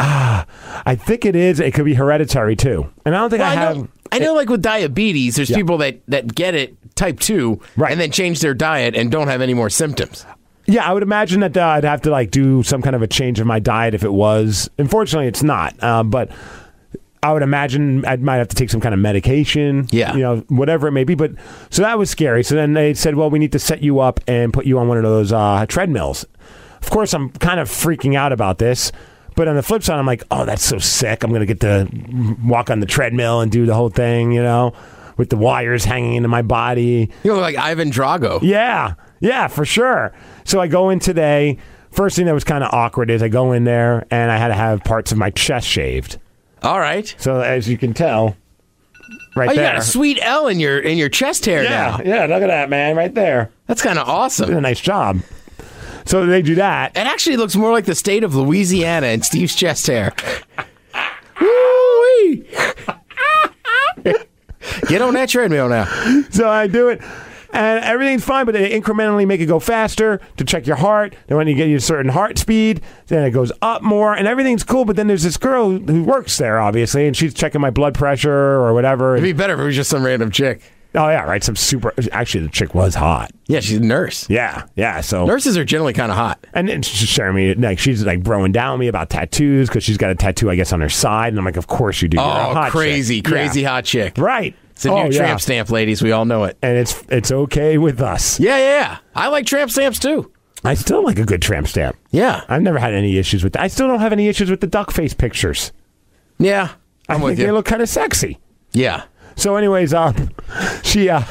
I think it is. It could be hereditary too. And I don't think Well, I I have. know, I know, like with diabetes, there's Yeah. people that that get it type two, Right. and then change their diet and don't have any more symptoms. Yeah, I would imagine that uh, I'd have to like do some kind of a change of my diet if it was. Unfortunately, it's not. Uh, but I would imagine I might have to take some kind of medication. Yeah. You know, whatever it may be. But so that was scary. So then they said, well, we need to set you up and put you on one of those uh, treadmills. Of course, I'm kind of freaking out about this. But on the flip side, I'm like, oh, that's so sick. I'm going to get to walk on the treadmill and do the whole thing, you know, with the wires hanging into my body. You know, like Ivan Drago. Yeah, yeah, for sure. So I go in today. First thing that was kind of awkward is I go in there and I had to have parts of my chest shaved. All right. So as you can tell, right Oh, you there. got a sweet L in your in your chest hair yeah, now. yeah, look at that, man, right there. That's kind of Did a awesome. nice job. So they do that. It actually looks more like the state of Louisiana in Steve's chest hair. Woo-wee. Get on that treadmill now. So I do it, and everything's fine, but they incrementally make it go faster to check your heart. Then when you get your certain heart speed, then it goes up more, and everything's cool. But then there's this girl who works there, obviously, and she's checking my blood pressure or whatever. It'd be better if it was just some random chick. Oh, yeah, right. Some super... Actually, the chick was hot. Yeah, she's a nurse. Yeah, yeah. So nurses are generally kind of hot. And then she's sharing me, like, she's like broing down me about tattoos because she's got a tattoo, I guess, on her side. And I'm like, of course you do. You're a Oh, hot crazy, chick. crazy Yeah. hot chick. Right. It's a oh, new yeah. tramp stamp, ladies. We all know it. And it's it's okay with us. Yeah, yeah, yeah. I like tramp stamps, too. I still like a good tramp stamp. Yeah. I've never had any issues with that. I still don't have any issues with the duck face pictures. Yeah. I'm I with think you. they look kind of sexy. Yeah. So anyways, um, she... uh.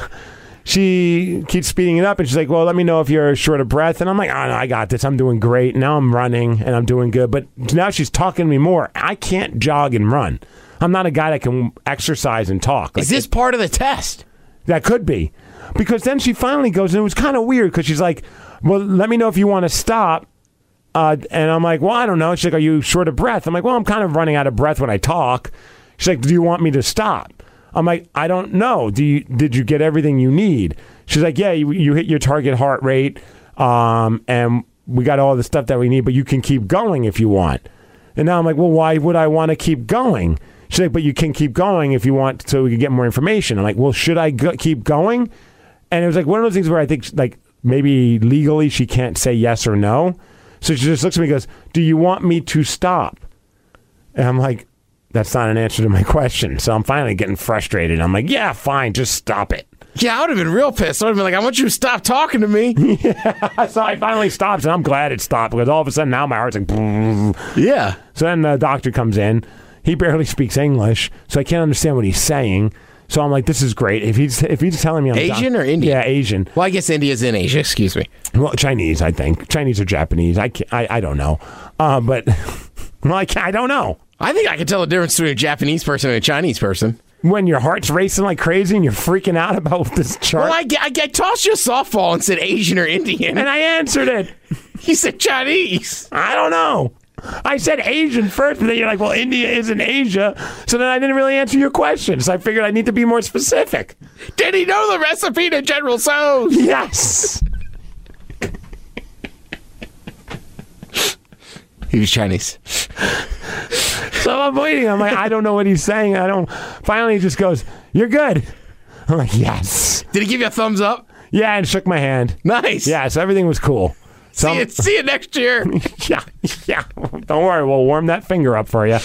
She keeps speeding it up, and she's like, well, let me know if you're short of breath. And I'm like, oh, no, I got this. I'm doing great. Now I'm running, and I'm doing good. But now she's talking to me more. I can't jog and run. I'm not a guy that can exercise and talk. Is Like, this part of the test? that could be. Because then she finally goes, and it was kind of weird, because she's like, well, let me know if you want to stop. Uh, and I'm like, well, I don't know. She's like, are you short of breath? I'm like, well, I'm kind of running out of breath when I talk. She's like, do you want me to stop? I'm like, I don't know. Do you did you get everything you need? She's like, yeah, you, you hit your target heart rate, um, and we got all the stuff that we need, but you can keep going if you want. And now I'm like, well, why would I want to keep going? She's like, but you can keep going if you want, so we can get more information. I'm like, well, should I go- keep going? And it was like one of those things where I think like maybe legally she can't say yes or no. So she just looks at me and goes, do you want me to stop? And I'm like, that's not an answer to my question. So I'm finally getting frustrated. I'm like, yeah, fine, just stop it. Yeah, I would have been real pissed. I would have been like, I want you to stop talking to me. Yeah. So I finally stopped, and I'm glad it stopped because all of a sudden now my heart's like, Yeah. So then the doctor comes in. He barely speaks English, so I can't understand what he's saying. So I'm like, this is great. If he's if he's telling me I'm Asian doc- or Indian? Yeah, Asian. Well, I guess India's in Asia. Excuse me. Well, Chinese, I think. Chinese or Japanese. I can't, I, I don't know. Uh, but well, I, can't, I don't know. I think I can tell the difference between a Japanese person and a Chinese person. When your heart's racing like crazy and you're freaking out about this chart. Well, I, I, I tossed you a softball and said Asian or Indian. And I answered it. You said Chinese. I don't know. I said Asian first, but then you're like, well, India isn't Asia. So then I didn't really answer your question. So I figured I need to be more specific. Did he know the recipe to General Tso's? Yes. He was Chinese. So I'm waiting. I'm like, I don't know what he's saying. I don't. Finally, he just goes, you're good. I'm like, yes. Did he give you a thumbs up? Yeah, and shook my hand. Nice. Yeah, so everything was cool. So See you, see you next year. yeah, yeah. Don't worry, we'll warm that finger up for you.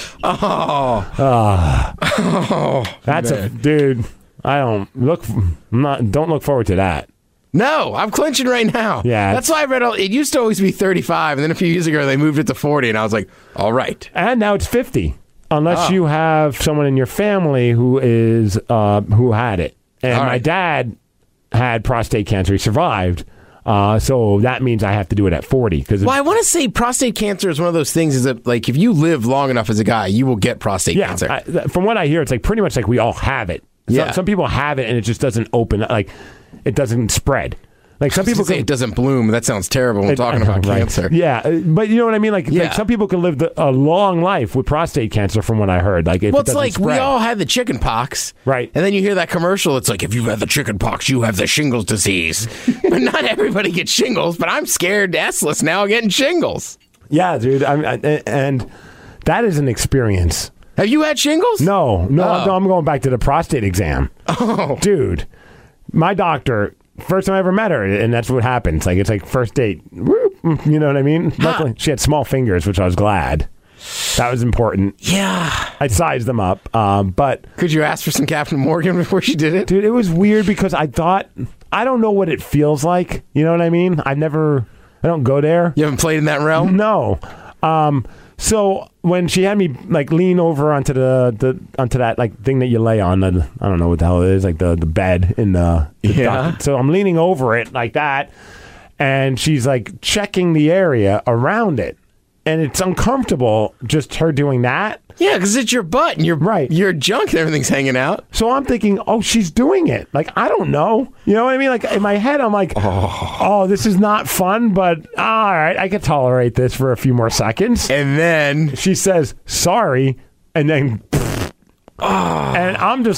Oh. Uh, oh. That's man. a dude. I don't look. I'm not. Don't look forward to that. No, I'm clinching right now. Yeah. That's why I read all, it used to always be thirty-five, and then a few years ago they moved it to forty, and I was like, all right. And now it's fifty, unless Oh. you have someone in your family who is uh, who had it. And All my right. dad had prostate cancer. He survived. Uh, so that means I have to do it at forty. Cause Well, I want to say prostate cancer is one of those things is that, like, if you live long enough as a guy, you will get prostate yeah, cancer. I, th- from what I hear, it's like pretty much like we all have it. So- Yeah. Some people have it and it just doesn't open. Like it doesn't spread. Like some people say can, it doesn't bloom. That sounds terrible when It- talking about right. cancer. Yeah, uh, but you know what I mean. Like, Yeah. like some people can live the, a long life with prostate cancer, from what I heard. Like, if Well, it it's doesn't like we spread. all had the chicken pox. Right. And then you hear that commercial. It's like, if you've had the chicken pox, you have the shingles disease. But not everybody gets shingles, but I'm scared S-less now getting shingles. Yeah, dude. I, I, and that is an experience. Have you had shingles? No, no, Oh. no. I'm going back to the prostate exam. Oh. Dude, my doctor. First time I ever met her, and that's what happens. Like it's like first date. Whoop, you know what I mean? Luckily, she had small fingers, which I was glad. That was important. Yeah. I sized them up, um, but Could you ask for some Captain Morgan before she did it? dude, it was weird because I thought I don't know what it feels like. You know what I mean? I've never. I don't go there. You haven't played in that realm? No. Um, so when she had me like lean over onto the, the onto that like thing that you lay on, the, I don't know what the hell it is, like the, the bed in the, the Yeah. doctor. So I'm leaning over it like that, and she's like checking the area around it, and it's uncomfortable just her doing that. Yeah, because it's your butt and your, Right. your junk and everything's hanging out. So I'm thinking, oh, she's doing it. Like, I don't know. You know what I mean? Like, in my head, I'm like, oh, oh this is not fun, but all right, I can tolerate this for a few more seconds. And then, She says, sorry, and then, and I'm just like,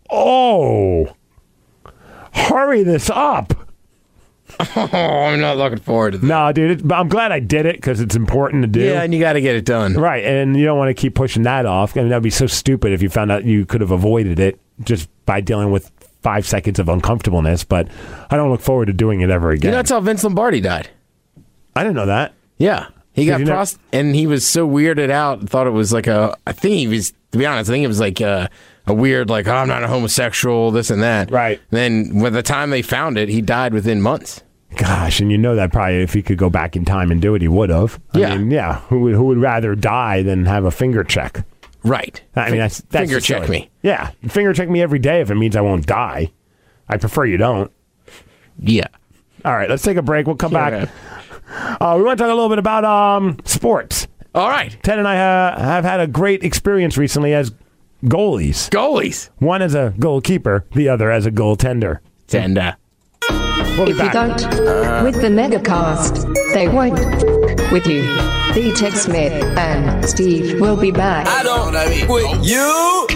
Oh, hurry this up. Oh, I'm not looking forward to that. No, dude, it, I'm glad I did it because it's important to do. Yeah, and you got to get it done. Right, and you don't want to keep pushing that off. I mean, that would be so stupid if you found out you could have avoided it just by dealing with five seconds of uncomfortableness, but I don't look forward to doing it ever again. You know, that's how Vince Lombardi died. I didn't know that. Yeah. He got you never- prost, and he was so weirded out and thought it was like a, I think he was, to be honest, I think it was like a, a weird, like, oh, I'm not a homosexual, this and that. Right. Then, by the time they found it, he died within months. Gosh, and you know that probably if he could go back in time and do it, he would have. I Yeah. mean, yeah. Who would, who would rather die than have a finger check? Right. I mean, that's, that's Finger just check silly. me. Yeah, finger check me every day if it means I won't die. I prefer you don't. Yeah. All right, let's take a break. We'll come Yeah. back. Uh, we want to talk a little bit about um, sports. All right. Ted and I ha- have had a great experience recently as goalies. Goalies. One as a goalkeeper, the other as a goaltender. Tender. We'll be If you back. don't, with the Megacast, they won't. With you, B Tech Smith and Steve will be back. I don't with you.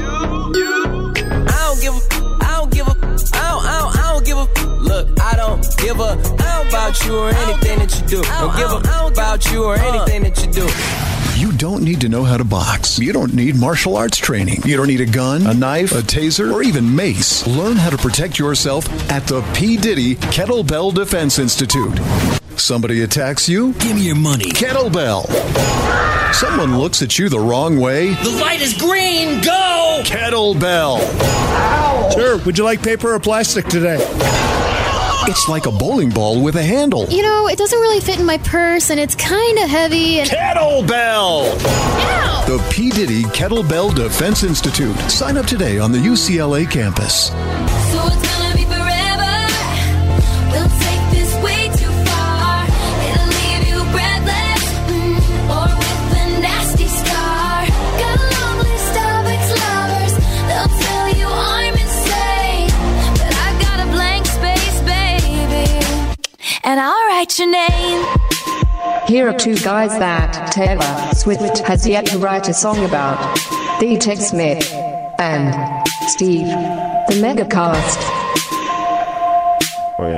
I don't give a, I don't give a, I don't, I don't, I don't give a, look, I don't give a, I don't about you or anything that you do. Don't give a about you or anything that you do. You don't need to know how to box. You don't need martial arts training. You don't need a gun, a knife, a taser, or even mace. Learn how to protect yourself at the P. Diddy Kettlebell Defense Institute. Somebody attacks you? Give me your money. Kettlebell. Someone looks at you the wrong way? The light is green. Go! Kettlebell. Sir, would you like paper or plastic today? It's like a bowling ball with a handle. You know, it doesn't really fit in my purse, and it's kind of heavy. And Kettlebell! Ow! The P. Diddy Kettlebell Defense Institute. Sign up today on the U C L A campus. So it's gonna be forever. We'll take this way too far. It'll leave you breathless, mm, or with a nasty scar. Got a long list of ex-lovers. They'll tell you I'm insane, but I've got a blank space, baby, and I'll write your name. Here are two guys that Taylor Swift has yet to write a song about. B Tech Smith and Steve, the Megacast. Oh,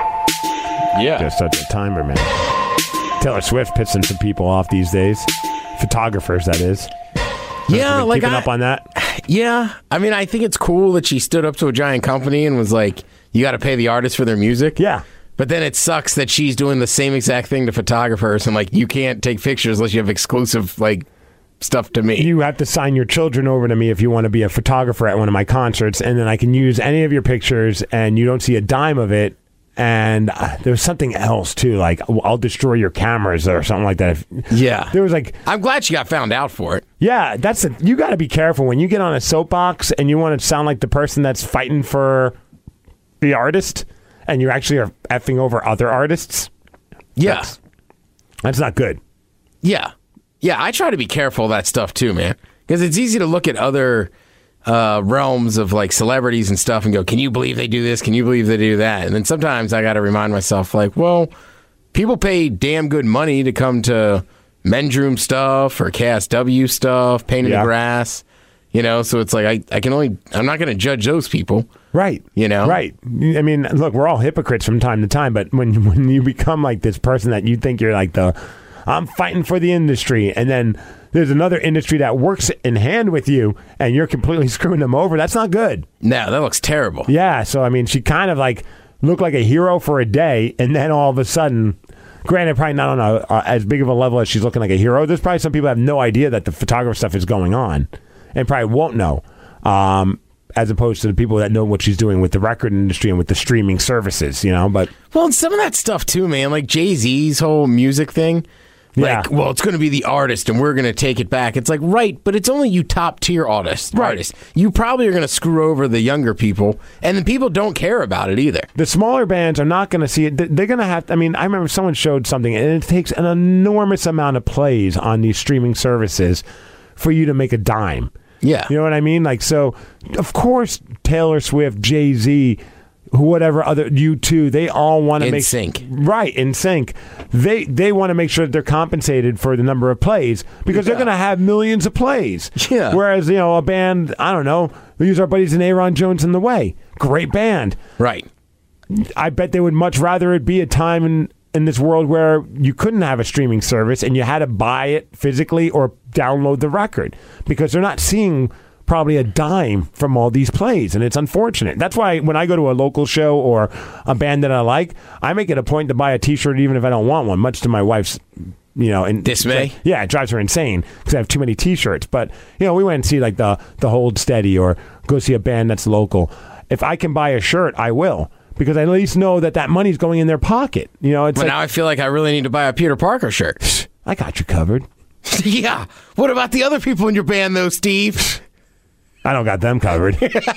yeah. Yeah. Just such a timer, man. Taylor Swift pissing some people off these days. Photographers, that is. Yeah, Been like keeping I, up on that. Yeah, I mean, I think it's cool that she stood up to a giant company and was like, "You got to pay the artists for their music." Yeah. But then it sucks that she's doing the same exact thing to photographers, and like, you can't take pictures unless you have exclusive like stuff to me. You have to sign your children over to me if you want to be a photographer at one of my concerts, and then I can use any of your pictures, and you don't see a dime of it. And uh, there was something else too, like I'll destroy your cameras or something like that. If, yeah, there was like, I'm glad she got found out for it. Yeah, that's a, you got to be careful when you get on a soapbox and you want to sound like the person that's fighting for the artist, and you actually are effing over other artists. Yeah, that's, that's not good. Yeah, yeah. I try to be careful of that stuff too, man, because it's easy to look at other uh, realms of like celebrities and stuff and go, "Can you believe they do this? Can you believe they do that?" And then sometimes I got to remind myself, like, well, people pay damn good money to come to men's room stuff or K S W stuff, painting Yeah. the grass, you know. So it's like I, I can only, I'm not going to judge those people. Right. You know? Right. I mean, look, we're all hypocrites from time to time, but when when you become like this person that you think you're like the, I'm fighting for the industry, and then there's another industry that works in hand with you, and you're completely screwing them over, that's not good. No, that looks terrible. Yeah. So, I mean, she kind of like looked like a hero for a day, and then all of a sudden, granted, probably not on a, uh, as big of a level as she's looking like a hero. There's probably some people that have no idea that the photographer stuff is going on, and probably won't know. Um, as opposed to the people that know what she's doing with the record industry and with the streaming services, you know. But well, and some of that stuff too, man, like Jay-Z's whole music thing. Like, Yeah. well, it's going to be the artist, and we're going to take it back. It's like, right, but it's only you top tier artists. Right. Artists. You probably are going to screw over the younger people, and the people don't care about it either. the smaller bands are not going to see it. They- They're going to have. I mean, I remember someone showed something, and it takes an enormous amount of plays on these streaming services for you to make a dime. Yeah. You know what I mean? Like, so, of course, Taylor Swift, Jay-Z, whatever other U two, they all want to In make sync. right in sync. They they want to make sure that they're compensated for the number of plays because they're Yeah. going to have millions of plays. Yeah. Whereas you know a band, I don't know, we use our buddies in Aaron Jones in the Way, great band. Right. I bet they would much rather it be a time in in this world where you couldn't have a streaming service and you had to buy it physically or download the record because they're not seeing probably a dime from all these plays, and it's unfortunate. That's why when I go to a local show or a band that I like, I make it a point to buy a T-shirt even if I don't want one, much to my wife's, you know, and dismay. Yeah, it drives her insane because I have too many T-shirts. But you know, we went and see like the the Hold Steady or go see a band that's local. If I can buy a shirt, I will. Because I at least know that that money's going in their pocket. You know, it's But like, now I feel like I really need to buy a Peter Parker shirt. I got you covered. Yeah. What about the other people in your band, though, Steve? I don't got them covered.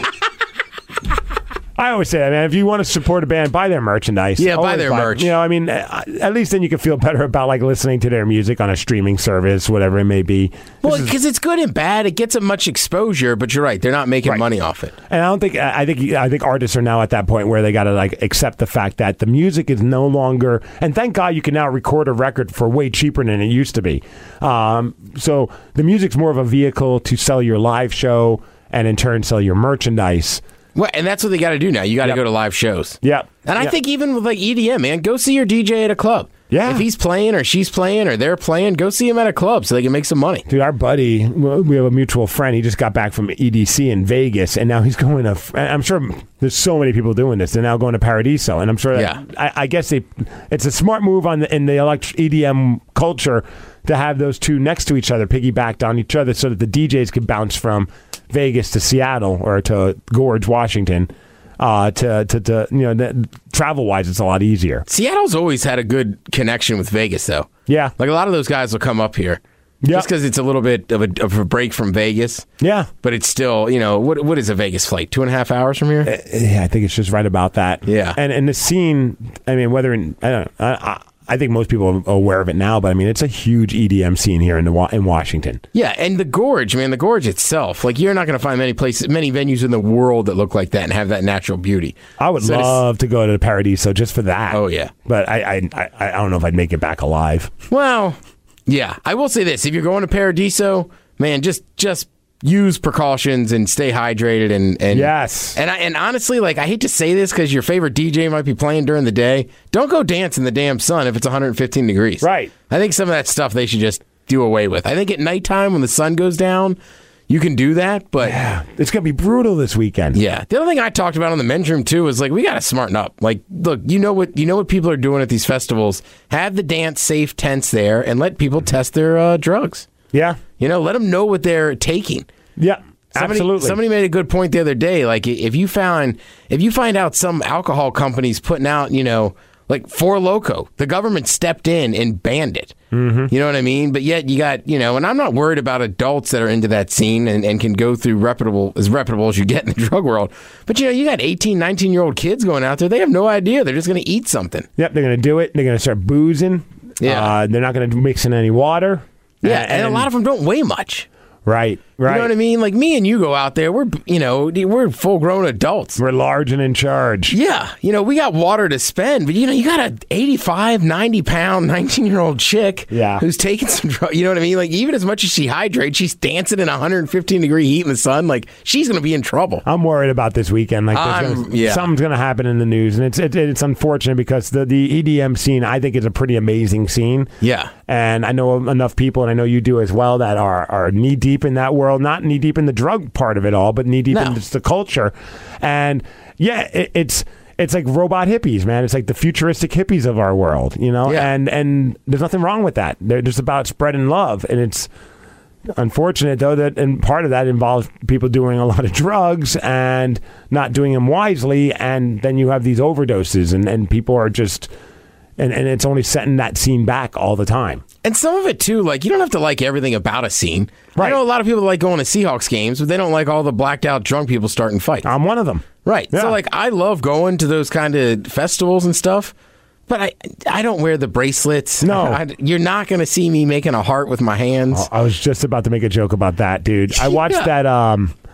I always say that, man. If you want to support a band, buy their merchandise. Yeah, buy Always their merch. You know, I mean, uh, at least then you can feel better about like listening to their music on a streaming service, whatever it may be. Well, because it's good and bad. It gets them much exposure, but you're right. They're not making Right. money off it. And I don't think I think I think artists are now at that point where they got to like accept the fact that the music is no longer. And thank God you can now record a record for way cheaper than it used to be. Um, so the music's more of a vehicle to sell your live show and in turn sell your merchandise. Well, and that's what they got to do now. You got to Yep. go to live shows. Yep. And I Yep. think even with like E D M, man, go see your D J at a club. Yeah. If he's playing or she's playing or they're playing, go see him at a club so they can make some money. Dude, our buddy, we have a mutual friend. He just got back from E D C in Vegas, and now he's going to. I'm sure there's so many people doing this. They're now going to Paradiso, and I'm sure. That, Yeah. I, I guess they. It's a smart move on the, in the elect- E D M culture to have those two next to each other, piggybacked on each other, so that the D Js could bounce from Vegas to Seattle or to Gorge, Washington. Uh, to, to, to, you know, travel wise, it's a lot easier. Seattle's always had a good connection with Vegas, though. Yeah. Like a lot of those guys will come up here. Yep. Just because it's a little bit of a, of a break from Vegas. Yeah. But it's still, you know, what what is a Vegas flight? Two and a half hours from here? Yeah, I think it's just right about that. Yeah. And and the scene, I mean, whether in, I don't know, I, I, I think most people are aware of it now, but I mean, it's a huge E D M scene here in the Wa- in Washington. Yeah, and the Gorge, man, the Gorge itself, like you're not going to find many places, many venues in the world that look like that and have that natural beauty. I would So to s- love to go to the Paradiso just for that. Oh, yeah. But I, I, I, I don't know if I'd make it back alive. Well, yeah, I will say this: if you're going to Paradiso, man, just just use precautions and stay hydrated and and Yes. and I, and honestly, like I hate to say this because your favorite D J might be playing during the day. Don't go dance in the damn sun if it's one hundred fifteen degrees. Right. I think some of that stuff they should just do away with. I think at nighttime when the sun goes down, you can do that, but Yeah. It's going to be brutal this weekend. yeah. The other thing I talked about on the men's room too is like we got to smarten up. Like, look, you know what you know what people are doing at these festivals. Have the dance safe tents there and let people test their uh, drugs. Yeah. You know, let them know what they're taking. Yeah. Somebody, Absolutely. Somebody made a good point the other day. Like, if you found, if you find out some alcohol companies putting out, you know, like Four Loko, the government stepped in and banned it. Mm-hmm. You know what I mean? But yet you got, you know, and I'm not worried about adults that are into that scene and, and can go through reputable, as reputable as you get in the drug world. But, you know, you got eighteen, nineteen year old kids going out there. They have no idea. They're just going to eat something. Yep. They're going to do it. They're going to start boozing. Yeah. Uh, they're not going to mix in any water. Yeah. And, a lot of them don't weigh much. Right. Right. You know what I mean? Like me and you go out there, we're, you know, we're full grown adults. We're large and in charge. Yeah. You know, we got water to spend, but you know, you got a eighty-five, ninety pound, nineteen year old chick Yeah. who's taking some drugs. You know what I mean? Like even as much as she hydrates, she's dancing in one hundred fifteen degree heat in the sun. Like she's going to be in trouble. I'm worried about this weekend. Like, there's I'm- gonna, yeah. something's going to happen in the news, and it's it, it's unfortunate because the the E D M scene, I think, is a pretty amazing scene. Yeah. And I know enough people, and I know you do as well, that are are knee deep in that world. Not knee deep in the drug part of it all, but knee deep No. in just the culture. And yeah, it, it's. It's like robot hippies, man. It's like the futuristic hippies of our world, you know. Yeah. And and there's nothing wrong with that. They're just about spreading love, and it's unfortunate though that, and part of that involves people doing a lot of drugs and not doing them wisely, and then you have these overdoses, and, and people are just, and, and it's only setting that scene back all the time. And some of it too, like you don't have to like everything about a scene. I Right. know a lot of people like going to Seahawks games, but they don't like all the blacked out drunk people starting fights. I'm one of them. Right. Yeah. So like I love going to those kind of festivals and stuff, but I I don't wear the bracelets. No. I, you're not going to see me making a heart with my hands. I was just about to make a joke about that, dude. I watched Yeah. that um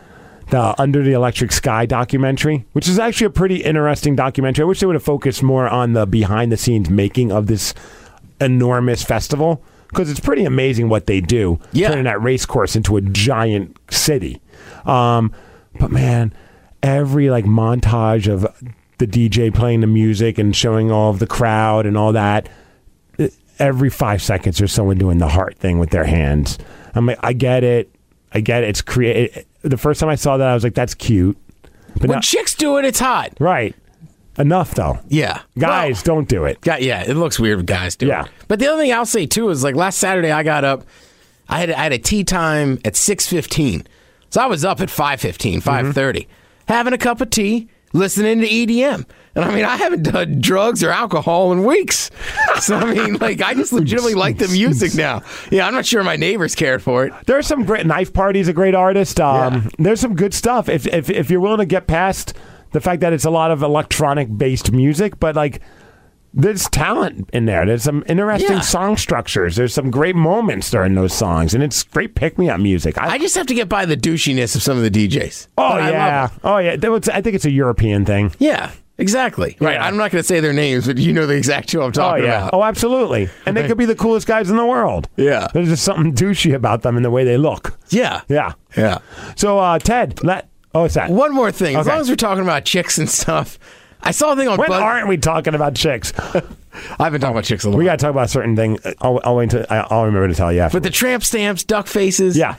the Under the Electric Sky documentary, which is actually a pretty interesting documentary. I wish they would have focused more on the behind the scenes making of this enormous festival, because it's pretty amazing what they do, Yeah. turning that race course into a giant city. Um, but man, every like montage of the D J playing the music and showing all of the crowd and all that, every five seconds there's someone doing the heart thing with their hands. I'm like, I get it. I get it. It's create. The first time I saw that, I was like, that's cute. But when now, chicks do it, it's hot. right. Enough, though. Yeah. Guys, Well, don't do it. God, yeah, it looks weird with guys do Yeah. it. But the other thing I'll say, too, is like last Saturday I got up. I had, I had a tea time at six fifteen. So I was up at five fifteen, five thirty, having a cup of tea, listening to E D M. And I mean, I haven't done drugs or alcohol in weeks. So, I mean, like, I just legitimately like the music now. Yeah, I'm not sure my neighbors cared for it. There's some great. Knife Party's a great artist. Um, Yeah. There's some good stuff. If, if if you're willing to get past the fact that it's a lot of electronic based music, but like there's talent in there. There's some interesting Yeah. song structures. There's some great moments during those songs, and it's great pick me up music. I just have to get by the douchiness of some of the D Js. oh But I love yeah, it. oh yeah. That was- I think it's a European thing. Yeah, exactly. Right. Yeah. I'm not going to say their names, but you know the exact two I'm Oh talking yeah. about. Oh, absolutely. And they could be the coolest guys in the world. Yeah. There's just something douchey about them in the way they look. Yeah. Yeah. Yeah. So uh, Ted, let. Oh, what's that? One more thing. As Okay. long as we're talking about chicks and stuff, I saw a thing on When Buzz. aren't we talking about chicks? I've been talking about chicks a lot. We got to talk about a certain thing. I'll, I'll wait until I- I'll remember to tell you after. But the tramp stamps, duck faces. Yeah.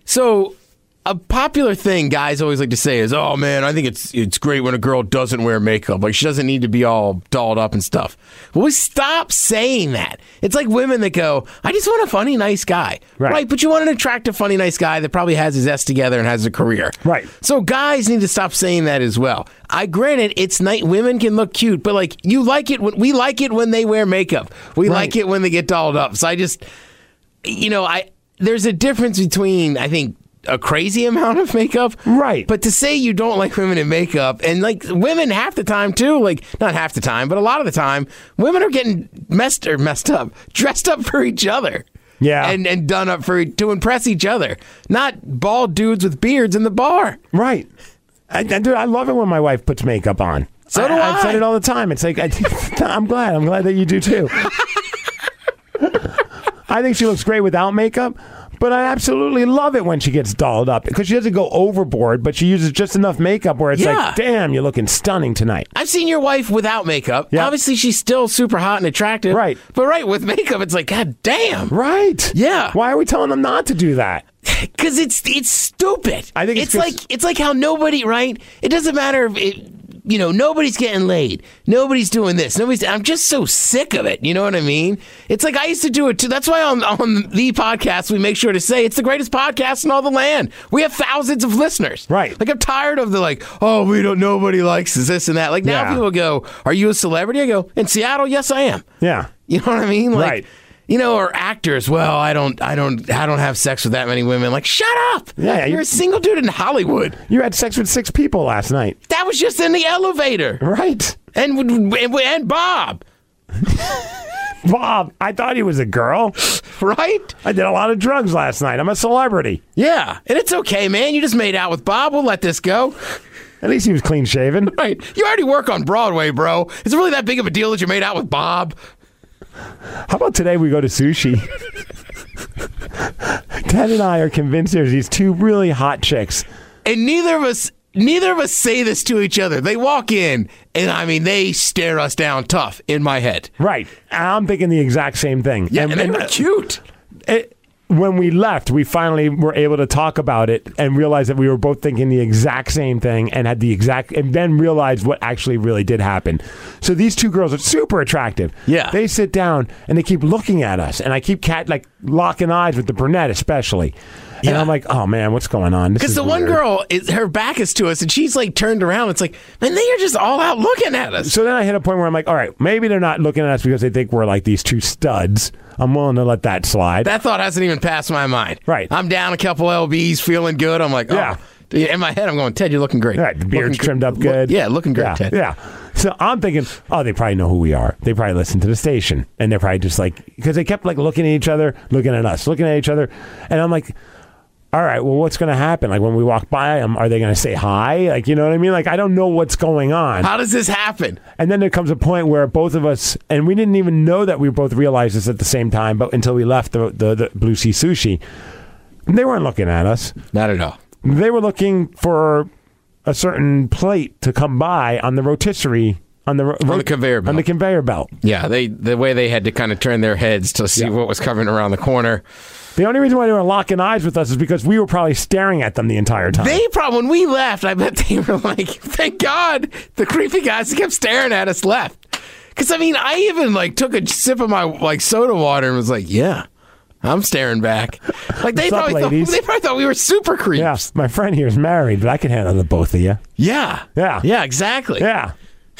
So a popular thing guys always like to say is, "Oh man, I think it's it's great when a girl doesn't wear makeup. Like she doesn't need to be all dolled up and stuff." Well, we stop saying that. It's like women that go, "I just want a funny, nice guy." Right. But you want an attractive, funny, nice guy that probably has his S together and has a career. Right. So guys need to stop saying that as well. I granted it's night. Women can look cute, but like you like it when we like it when they wear makeup. We Right. like it when they get dolled up. So I just, you know, I there's a difference between I think a crazy amount of makeup, Right. But to say you don't like women in makeup, and like women half the time too, like not half the time, but a lot of the time, women are getting messed or messed up, dressed up for each other. Yeah. and and done up for to impress each other, not bald dudes with beards in the bar. Right. And, and dude, I love it when my wife puts makeup on. So do I've I. said it all the time. It's like, I, I'm glad. I'm glad that you do too. I think she looks great without makeup, but I absolutely love it when she gets dolled up because she doesn't go overboard, but she uses just enough makeup where it's Yeah. like, damn, you're looking stunning tonight. I've seen your wife without makeup. Yeah. Obviously, she's still super hot and attractive. Right. But right, with makeup, it's like, God damn. Right. Yeah. Why are we telling them not to do that? Because it's it's stupid. I think it's it's 'cause- like it's like how nobody, right? It doesn't matter if it, you know, nobody's getting laid. Nobody's doing this. Nobody's. I'm just so sick of it. You know what I mean? It's like I used to do it too. That's why on on the podcast we make sure to say it's the greatest podcast in all the land. We have thousands of listeners. Right. Like I'm tired of the like, oh, we don't. Nobody likes us, this and that. Like now Yeah. people go, are you a celebrity? I go, in Seattle, yes, I am. Yeah. You know what I mean? Like, Right. You know, or actors. Well, I don't, I don't, I don't have sex with that many women. Like, shut up. Yeah, yeah, you're you- a single dude in Hollywood. You had sex with six people last night. That was just in the elevator. Right. And and, and Bob, Bob, I thought he was a girl. right? I did a lot of drugs last night. I'm a celebrity. Yeah, and it's okay, man. You just made out with Bob. We'll let this go. At least he was clean shaven. Right? You already work on Broadway, bro. Is it really that big of a deal that you made out with Bob? How about today we go to sushi? Ted and I are convinced there's these two really hot chicks. And neither of us, neither of us say this to each other. They walk in, and I mean, they stare us down tough. In my head, Right. And I'm thinking the exact same thing. yeah, and, they were uh, cute. it, when we left, we finally were able to talk about it and realize that we were both thinking the exact same thing and had the exact, and then realized what actually really did happen. So these two girls are super attractive. Yeah. They sit down and they keep looking at us, and I keep cat like locking eyes with the brunette especially. And Yeah. I'm like, oh man, what's going on? This Because is the one weird. girl, is, her back is to us, and she's like turned around. It's like, man, they are just all out looking at us. So then I hit a point where I'm like, all right, maybe they're not looking at us because they think we're like these two studs. I'm willing to let that slide. That thought hasn't even passed my mind. Right. I'm down a couple L Bs, feeling good. I'm like, oh. Yeah. In my head, I'm going, Ted, you're looking great. Right, the beard's Looking trimmed up look- good. yeah, looking great, yeah, Ted. Yeah. So I'm thinking, oh, they probably know who we are. They probably listen to the station, and they're probably just like, because they kept like looking at each other, looking at us, looking at each other, and I'm like, all right, well, what's going to happen? Like when we walk by them, are they going to say hi? Like, you know what I mean? Like, I don't know what's going on. How does this happen? And then there comes a point where both of us, and we didn't even know that we both realized this at the same time, but until we left the, the, the Blue Sea Sushi, they weren't looking at us. Not at all. They were looking for a certain plate to come by on the rotisserie. On the, ro- on the conveyor belt. On the conveyor belt. Yeah, they the way they had to kind of turn their heads to see Yeah. what was coming around the corner. The only reason why they were locking eyes with us is because we were probably staring at them the entire time. They probably, when we left, I bet they were like, thank God the creepy guys that kept staring at us left. Because, I mean, I even, like, took a sip of my, like, soda water and was like, yeah, I'm staring back. Like, they, What's up, probably, thought, ladies? they probably thought we were super creeps. Yeah, my friend here is married, but I can handle the both of you. Yeah. Yeah. Yeah, exactly. Yeah.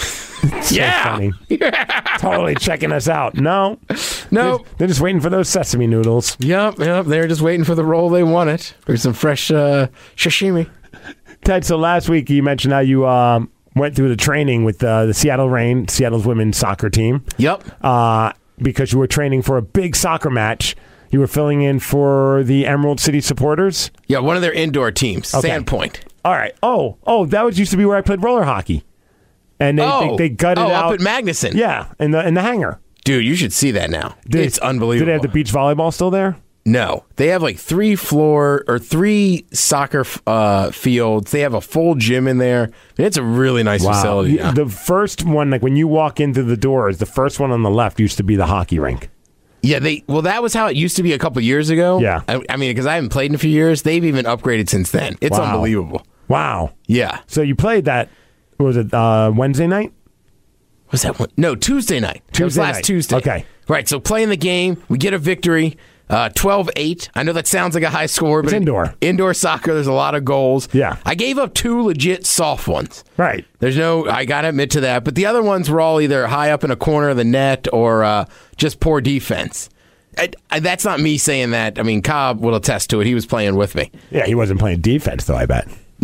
So yeah. funny. Totally checking us out. No. No. They're, they're just waiting for those sesame noodles. Yep, yep. They're just waiting for the roll they wanted. Or some fresh uh, sashimi. Ted, so last week you mentioned how you um, went through the training with uh, the Seattle Reign, Seattle's women's soccer team. Yep. Uh, because you were training for a big soccer match. You were filling in for the Emerald City Supporters? Yeah, one of their indoor teams, Okay. Sandpoint. All right. Oh, oh, that was used to be where I played roller hockey. And they, oh, they, they gutted oh, out. up at Magnuson. Yeah, in the in the hangar. Dude, you should see that now. Did- it's unbelievable. Do they have the beach volleyball still there? No, they have like three floor or three soccer uh, fields. They have a full gym in there. I mean, it's a really nice facility. Yeah, now. the first one, like when you walk into the doors, the first one on the left used to be the hockey rink. Yeah, they well, that was how it used to be a couple years ago. Yeah. I, I mean, because I haven't played in a few years. They've even upgraded since then. It's Wow. unbelievable. Wow. Yeah. So you played that, what was it, uh, Wednesday night? Was that one? No, Tuesday night. It was Tuesday last night. Tuesday. Okay. Right, so playing the game, we get a victory, uh, twelve eight. I know that sounds like a high score, but It's indoor. Indoor soccer, there's a lot of goals. Yeah. I gave up two legit soft ones. Right. There's no, I got to admit to that. But the other ones were all either high up in a corner of the net or uh, just poor defense. I, I, that's not me saying that. I mean, Cobb will attest to it. He was playing with me. Yeah, he wasn't playing defense, though, I bet.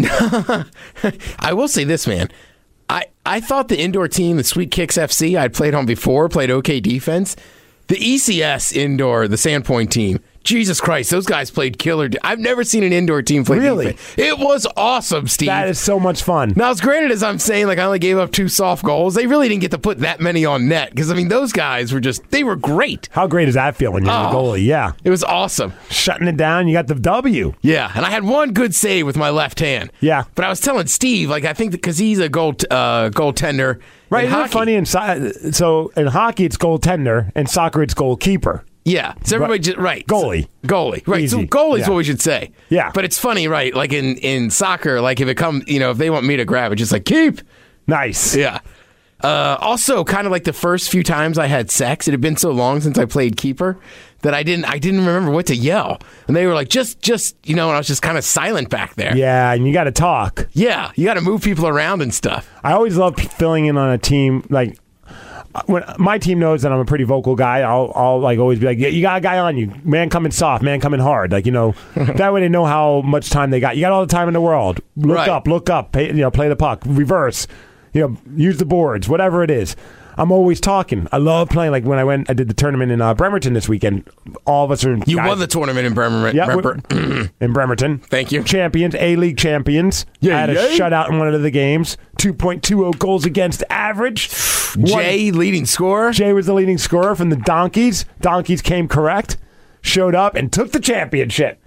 I will say this, man. I, I thought the indoor team, the Sweet Kicks F C, I'd played on before, played okay defense. The E C S indoor, the Sandpoint team, Jesus Christ, those guys played killer. de- I've never seen an indoor team play Really? defense. It was awesome, Steve. That is so much fun. Now, as granted as I'm saying, like I only gave up two soft goals, they really didn't get to put that many on net because I mean those guys were just they were great. How great does that feel when you're Oh. the goalie? Yeah. It was awesome. Shutting it down, you got the W. Yeah, and I had one good save with my left hand. Yeah. But I was telling Steve, like I think because he's a goal uh, goaltender. Right, in isn't it hockey. funny? In so, so in hockey, it's goaltender, and soccer, it's goalkeeper. Yeah, so everybody Right. just right Goalie. goalie, right? So Easy. goalie's Yeah. what we should say. Yeah. but it's funny, right? Like in in soccer, like if it comes, you know, if they want me to grab it, just like keep. Nice. Yeah. Uh, also, kind of like the first few times I had sex, it had been so long since I played keeper that I didn't I didn't remember what to yell, and they were like, just just you know, and I was just kind of silent back there. Yeah, and you got to talk. Yeah, you got to move people around and stuff. I always love filling in on a team. Like when my team knows that I'm a pretty vocal guy, I'll, I'll like always be like, yeah, you got a guy on you, man coming soft, man coming hard. Like you know, that way they know how much time they got. You got all the time in the world. Look Right. up, look up. Pay, you know, play the puck, reverse. You know, use the boards, whatever it is. I'm always talking. I love playing. Like when I went, I did the tournament in uh, Bremerton this weekend. All of us are You guys- won the tournament in Bremerton. Yeah, Bremer- we're- in Bremerton. Thank you. Champions, A-League champions. Yeah, I had a yeah. shutout in one of the games. two point two oh goals against average. Jay, leading scorer. Jay was the leading scorer from the Donkeys. Donkeys came correct, showed up, and took the championship.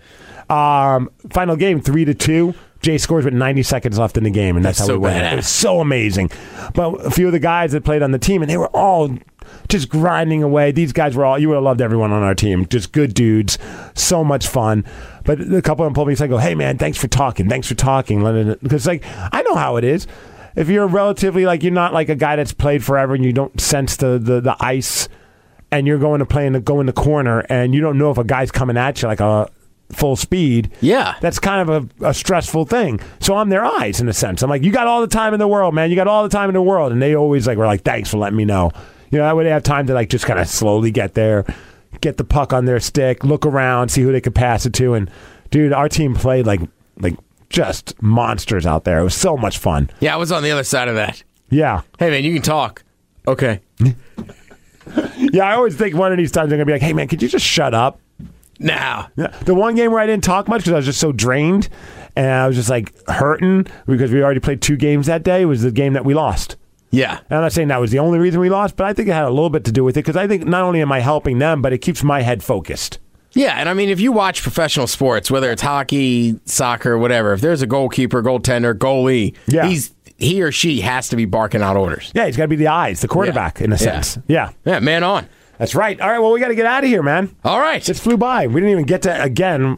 Um, final game, three to two. Jay scores with ninety seconds left in the game, and that's, That's how so we won. It badass. was so amazing. But a few of the guys that played on the team, and they were all just grinding away. These guys were all, you would have loved everyone on our team. Just good dudes. So much fun. But a couple of them pulled me aside and go, hey, man, thanks for talking. Thanks for talking. Because, like, I know how it is. If you're relatively, like, you're not like a guy that's played forever and you don't sense the, the, the ice and you're going to play in the, go in the corner and you don't know if a guy's coming at you like a full speed. Yeah. That's kind of a, a stressful thing. So I'm their eyes in a sense. I'm like, you got all the time in the world, man. You got all the time in the world. And they always like were like, thanks for letting me know. You know, that way they have time to like just kind of slowly get there, get the puck on their stick, look around, see who they could pass it to. And dude, our team played like like just monsters out there. It was so much fun. Yeah, I was on the other side of that. Yeah. Hey, man, you can talk. Okay. Yeah, I always think one of these times they're going to be like, hey, man, could you just shut up? No. Yeah. The one game where I didn't talk much because I was just so drained and I was just like hurting because we already played two games that day was the game that we lost. Yeah. And I'm not saying that was the only reason we lost, but I think it had a little bit to do with it because I think not only am I helping them, but it keeps my head focused. Yeah, and I mean, if you watch professional sports, whether it's hockey, soccer, whatever, if there's a goalkeeper, goaltender, goalie, Yeah. he's he or she has to be barking out orders. Yeah, he's got to be the eyes, the quarterback, Yeah. in a Yeah. sense. Yeah. Yeah, man on. That's right. All right, well, we got to get out of here, man. All right. It flew by. We didn't even get to, again,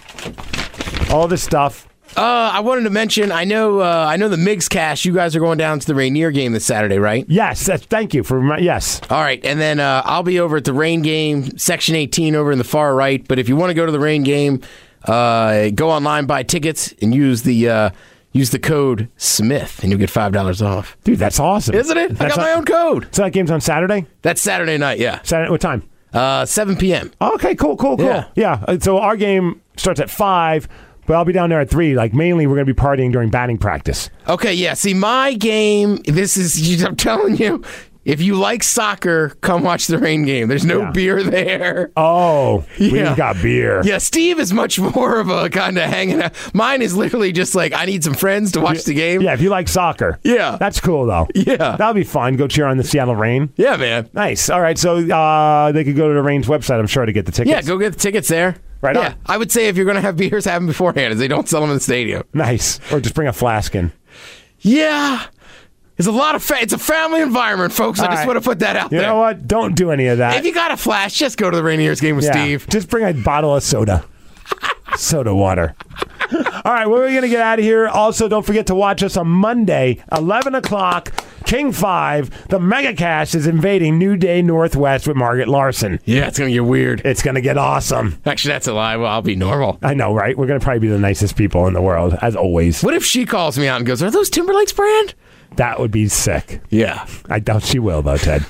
all this stuff. Uh, I wanted to mention, I know uh, I know the Migs cast, you guys are going down to the Rainier game this Saturday, right? Yes, that's, thank you for my, yes. All right, and then uh, I'll be over at the Rain game, Section eighteen over in the far right. But if you want to go to the Rain game, uh, go online, buy tickets, and use the uh, use the code SMITH, and you'll get five dollars off. Dude, that's awesome. Isn't it? I That's got my not- own code. So that game's on Saturday? That's Saturday night, yeah. Saturday, what time? Uh, seven p.m. Okay, cool, cool, cool. Yeah. Yeah. uh, So our game starts at five, but I'll be down there at three. Like, mainly we're going to be partying during batting practice. Okay, yeah. See, my game, this is, I'm telling you, if you like soccer, come watch the Rain game. There's no Yeah. beer there. Oh, Yeah. we've got beer. Yeah, Steve is much more of a kind of hanging out. Mine is literally just like, I need some friends to watch the game. Yeah, if you like soccer. Yeah. That's cool, though. Yeah. That'll be fun. Go cheer on the Seattle Rain. Yeah, man. Nice. All right, so uh, they could go to the Rain's website, I'm sure, to get the tickets. Yeah, go get the tickets there. Right yeah, on. I would say if you're going to have beers, have them beforehand, as they don't sell them in the stadium. Nice. Or just bring a flask in. Yeah. It's a lot of fa- it's a family environment, folks. I All just right. want to put that out You there. know what? Don't do any of that. If you got a flash, just go to the Rainiers game with Yeah. Steve. Just bring a bottle of soda. Soda water. All right, well, we're going to get out of here. Also, don't forget to watch us on Monday, eleven o'clock, King five. The Megacast is invading New Day Northwest with Margaret Larson. Yeah, it's going to get weird. It's going to get awesome. Actually, that's a lie. Well, I'll be normal. I know, right? We're going to probably be the nicest people in the world, as always. What if she calls me out and goes, are those Timberlake's brand? That would be sick. Yeah. I doubt she will, though, Ted.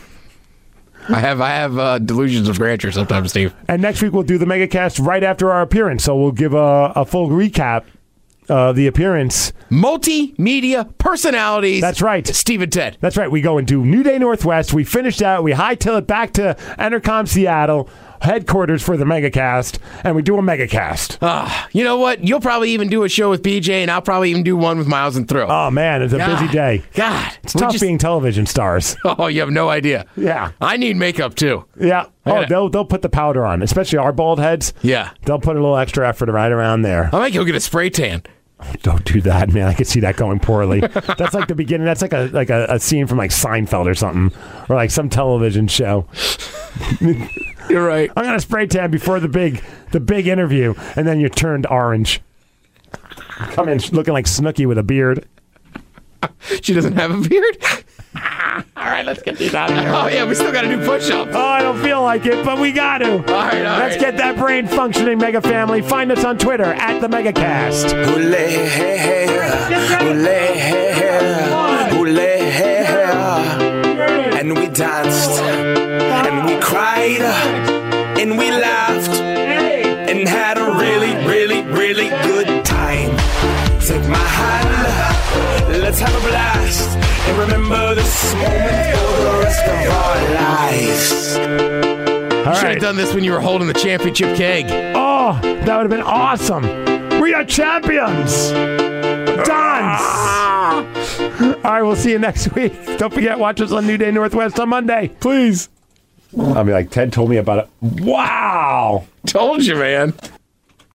I have I have uh, delusions of grandeur sometimes, Steve. And next week we'll do the Megacast right after our appearance, so we'll give a, a full recap of the appearance. Multimedia personalities. That's right. Steve and Ted. That's right. We go into New Day Northwest. We finish that. We hightail it back to Entercom Seattle, headquarters for the Megacast, and we do a Megacast. Uh, you know what? You'll probably even do a show with B J, and I'll probably even do one with Miles and Thrill. Oh, man, it's a God, busy day. God. It's we tough just- being television stars. Oh, you have no idea. Yeah. I need makeup, too. Yeah. I Oh, gotta- they'll they'll put the powder on, especially our bald heads. Yeah. They'll put a little extra effort right around there. I might go get a spray tan. Don't do that, man. I could see that going poorly. That's like the beginning. That's like a like a, a scene from like Seinfeld or something, or like some television show. You're right. I'm gonna spray tan before the big the big interview, and then you're turned orange. Come in looking like Snooki with a beard. She doesn't have a beard? All right, let's get these out of here. Oh, yeah, we still got to do push-ups. Oh, I don't feel like it, but we got to. All right, all Let's right. get that brain functioning, Mega Family. Find us on Twitter at the Megacast. Hule, hey, hey, hule, hey, hey, hule, hey, hey. And we danced, and we cried, and we laughed, and had a really, really, really good time. Take my hand, let's have a blast, and remember this moment for the rest of our lives. All Should right. have done this when you were holding the championship keg. Oh, that would have been awesome. We are champions. Dance. All right, we'll see you next week. Don't forget, watch us on New Day Northwest on Monday. Please. I'll be like, Ted told me about it. Wow. Told you, man.